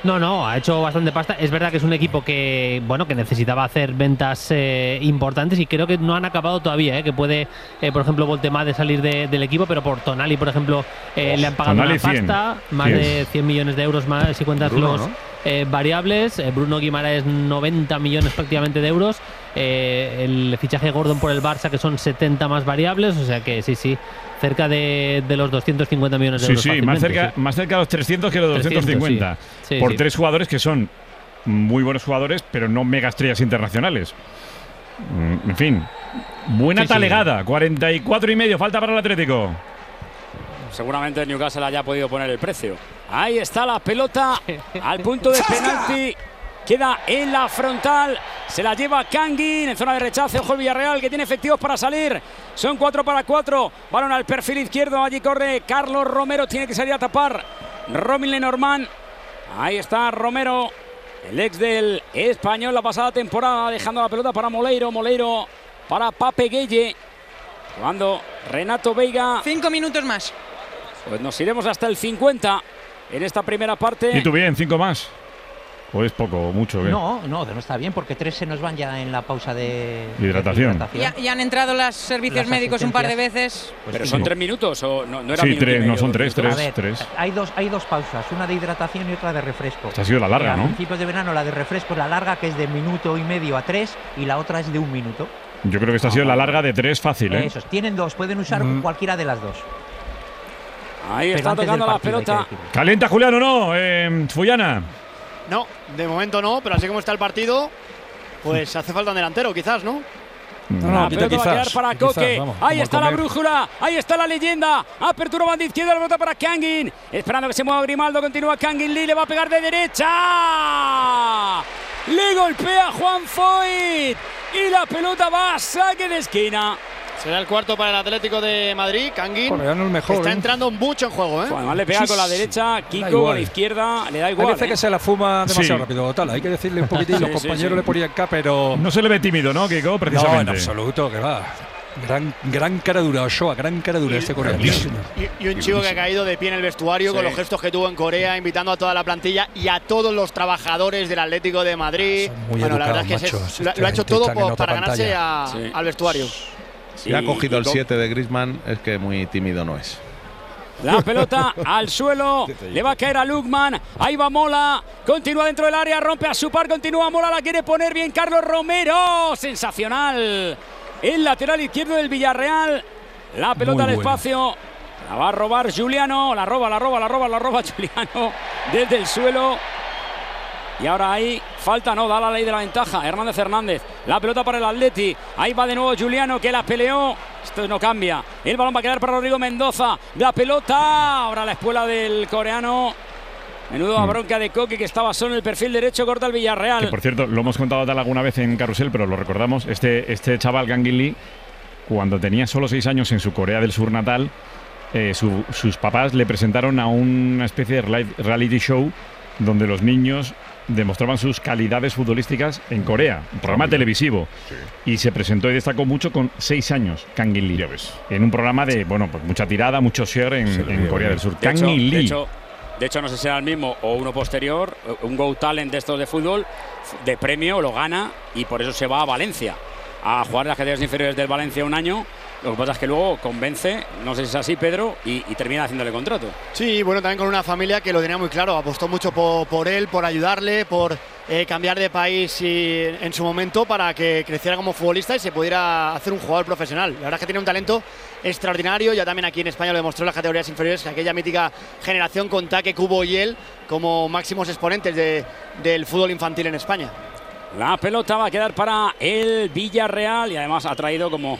No, ha hecho bastante pasta. Es verdad que es un equipo que necesitaba hacer ventas importantes y creo que no han acabado todavía, que puede, por ejemplo, Voltemade salir del equipo, pero por Tonali, por ejemplo, le han pagado Tonali una pasta, 100. más de 100 millones de euros más si cuentas Bruno, los variables. Bruno Guimaraes 90 millones prácticamente de euros. El fichaje Gordon por el Barça, que son 70 más variables, o sea que sí, cerca de los 250 millones de euros. Sí, más cerca de los 300 que los 250. Sí, por 3 jugadores que son muy buenos jugadores, pero no mega estrellas internacionales. En fin, buena talegada. 44,5, falta para el Atlético. Seguramente el Newcastle haya podido poner el precio. Ahí está la pelota al punto de penalti. Queda en la frontal. Se la lleva Kangin en zona de rechace. Ojo el Villarreal, que tiene efectivos para salir. Son 4 para 4. Balón al perfil izquierdo. Allí corre Carlos Romero. Tiene que salir a tapar Robin Lenormand. Ahí está Romero, el ex del Español la pasada temporada, dejando la pelota para Moleiro. Moleiro para Pape Gueye. Jugando Renato Veiga. 5 minutos más. Pues nos iremos hasta el 50 en esta primera parte. ¿Y tú bien? ¿5 más? ¿O es poco o mucho? ¿Qué? No está bien, porque 3 se nos van ya en la pausa de hidratación. Ya han entrado los servicios médicos un par de veces. Pero son 3 minutos o no era sí, minuto 3, y medio, no son 3. Hay dos pausas, una de hidratación y otra de refresco. Esta ha sido la larga, ¿no? A principios de verano la de refresco es la larga, que es de 1,5 minutos a 3, y la otra es de 1 minuto. Yo creo que esta ha sido la larga de 3 fácil, ¿eh? Esos, tienen 2, pueden usar cualquiera de las 2. Ahí está tocando la pelota. ¿Calienta Julián o no, Fullana? No, de momento no, pero así como está el partido, pues hace falta un delantero, quizás, ¿no? La pelota va a quedar para Coque. Ahí está la brújula, ahí está la leyenda. Apertura banda izquierda, la pelota para Kangin. Esperando que se mueva Grimaldo, continúa Kangin Lee, le va a pegar de derecha. Le golpea Juan Foyt y la pelota va a saque de esquina. Será el cuarto para el Atlético de Madrid. Kangin el mejor, está entrando mucho en juego, ¿eh? Además le pega con la derecha, Kiko con la izquierda, le da igual. Parece que se la fuma demasiado rápido. Tal, hay que decirle un poquitín, los compañeros le ponían acá, pero no se le ve tímido, ¿no, Kiko? Precisamente. No, en absoluto, que va. Gran cara dura, Ochoa, gran cara dura este coreano. Y un chico que ha caído de pie en el vestuario con los gestos que tuvo en Corea, invitando a toda la plantilla y a todos los trabajadores del Atlético de Madrid. Bueno, la verdad es que lo ha hecho todo para ganarse al vestuario. Si ha cogido el 7 de Griezmann, es que muy tímido no es. La pelota al suelo, le va a caer a Lukman, ahí va Mola, continúa dentro del área, rompe a su par, continúa Mola, la quiere poner bien Carlos Romero, sensacional. El lateral izquierdo del Villarreal, la pelota al espacio, la va a robar Juliano, la roba Juliano desde el suelo. Y ahora ahí, falta no, da la ley de la ventaja, Hernández, la pelota para el Atleti, ahí va de nuevo Juliano que la peleó, esto no cambia, el balón va a quedar para Rodrigo Mendoza, la pelota, ahora la espuela del coreano, menudo bronca de Coque que estaba solo en el perfil derecho, corta el Villarreal. Que por cierto, lo hemos contado tal alguna vez en Carrusel, pero lo recordamos, este chaval Kangin Lee, cuando tenía solo 6 años en su Corea del Sur natal, sus papás le presentaron a una especie de reality show donde los niños demostraban sus calidades futbolísticas en Corea, un programa televisivo. Y se presentó y destacó mucho con 6 años, Kangin Lee. En un programa de, pues mucha tirada, mucho share en Corea del Sur. Kangin Lee. De hecho, no sé si era el mismo o uno posterior, un Go Talent de estos de fútbol, de premio, lo gana y por eso se va a Valencia a jugar las categorías inferiores del Valencia un año. Lo que pasa es que luego convence, no sé si es así, Pedro, y termina haciéndole contrato. Sí, bueno, también con una familia que lo tenía muy claro, apostó mucho por él, por ayudarle, por cambiar de país en su momento para que creciera como futbolista y se pudiera hacer un jugador profesional. La verdad es que tiene un talento extraordinario, ya también aquí en España lo demostró en las categorías inferiores, que aquella mítica generación con Taque, Kubo y él como máximos exponentes del fútbol infantil en España. La pelota va a quedar para el Villarreal y además ha traído, como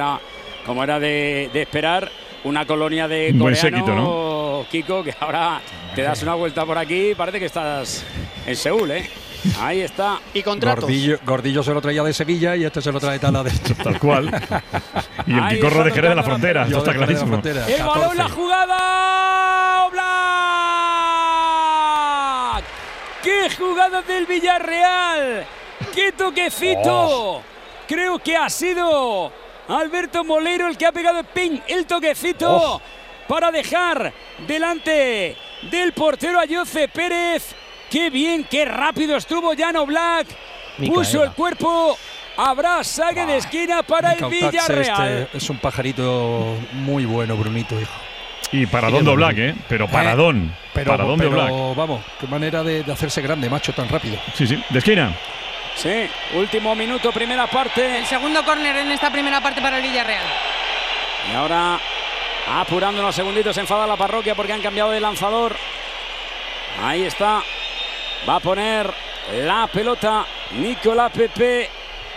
era de esperar, una colonia de coreano, buen séquito, ¿no? Kiko, que ahora te das una vuelta por aquí y parece que estás en Seúl, ¿eh? Ahí está. Y contratos. Gordillo se lo traía de Sevilla y este se lo trae tal cual. Y el Picorro de Jerez de la Frontera, esto está clarísimo. El balón, la jugada, Oblak. ¡Qué jugada del Villarreal! ¡Qué toquecito! Creo que ha sido Alberto Moleiro el que ha pegado el toquecito para dejar delante del portero a Jose Pérez. Qué bien, qué rápido estuvo Jan Oblak. Puso el cuerpo. Habrá saque de esquina para el Villarreal. Es un pajarito muy bueno, Brunito, hijo. Y paradón de Oblak, ¿eh? Pero paradón. Paradón de Oblak. Vamos, qué manera de hacerse grande, macho, tan rápido. Sí, de esquina. Sí, último minuto, primera parte. El segundo córner en esta primera parte para el Villarreal. Y ahora, apurando unos segunditos, se enfada la parroquia porque han cambiado de lanzador. Ahí está. Va a poner la pelota Nicolás Pepe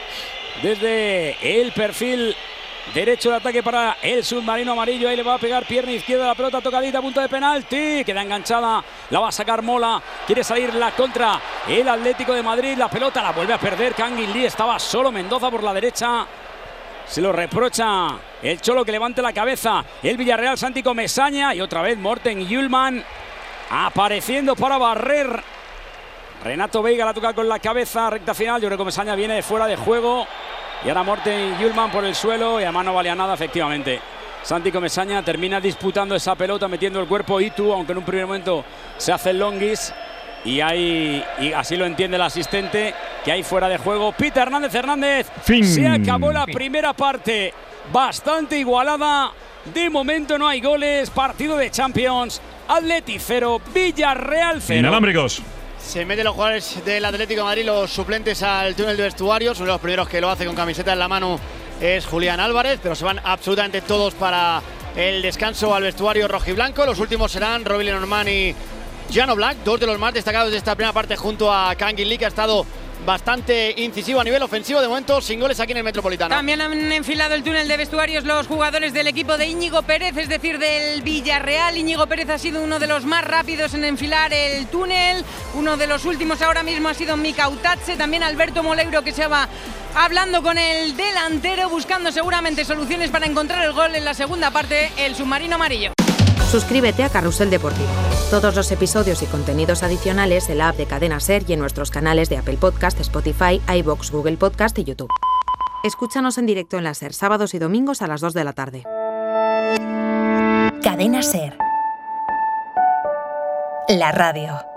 desde el perfil derecho de ataque para el submarino amarillo. Ahí le va a pegar pierna izquierda, la pelota tocadita, punto de penalti. Queda enganchada, la va a sacar Mola. Quiere salir la contra el Atlético de Madrid. La pelota la vuelve a perder Kangin Lee. Estaba solo Mendoza por la derecha. Se lo reprocha el Cholo que levante la cabeza. El Villarreal, Santi Comesaña. Y otra vez Morten Hjulmand apareciendo para barrer. Renato Veiga la toca con la cabeza, recta final. Yo creo que Comesaña viene de fuera de juego. Y ahora Morten Hjulmand por el suelo. Y además no valía nada, efectivamente. Santi Comesaña termina disputando esa pelota, metiendo el cuerpo. Itu, aunque en un primer momento se hace el longuis. Y así lo entiende el asistente, que hay fuera de juego. Peter Hernández. Fin. Se acabó la primera parte. Bastante igualada. De momento no hay goles. Partido de Champions. Atleti 0, Villarreal 0. Inalámbricos. Se meten los jugadores del Atlético de Madrid, los suplentes, al túnel de vestuarios. Uno de los primeros que lo hace con camiseta en la mano es Julián Álvarez, pero se van absolutamente todos para el descanso al vestuario rojiblanco. Los últimos serán Robin Lenormand y Jan Oblak, dos de los más destacados de esta primera parte, junto a Kangin Lee, que ha estado bastante incisivo a nivel ofensivo. De momento sin goles aquí en el Metropolitano. También han enfilado el túnel de vestuarios los jugadores del equipo de Íñigo Pérez, es decir, del Villarreal. Íñigo Pérez ha sido uno de los más rápidos en enfilar el túnel. Uno de los últimos ahora mismo ha sido Mika Utache. También Alberto Moleiro, que se va hablando con el delantero, buscando seguramente soluciones para encontrar el gol en la segunda parte, el submarino amarillo. Suscríbete a Carrusel Deportivo. Todos los episodios y contenidos adicionales en la app de Cadena SER y en nuestros canales de Apple Podcast, Spotify, iVoox, Google Podcast y YouTube. Escúchanos en directo en la SER, sábados y domingos a las 2 de la tarde. Cadena SER. La radio.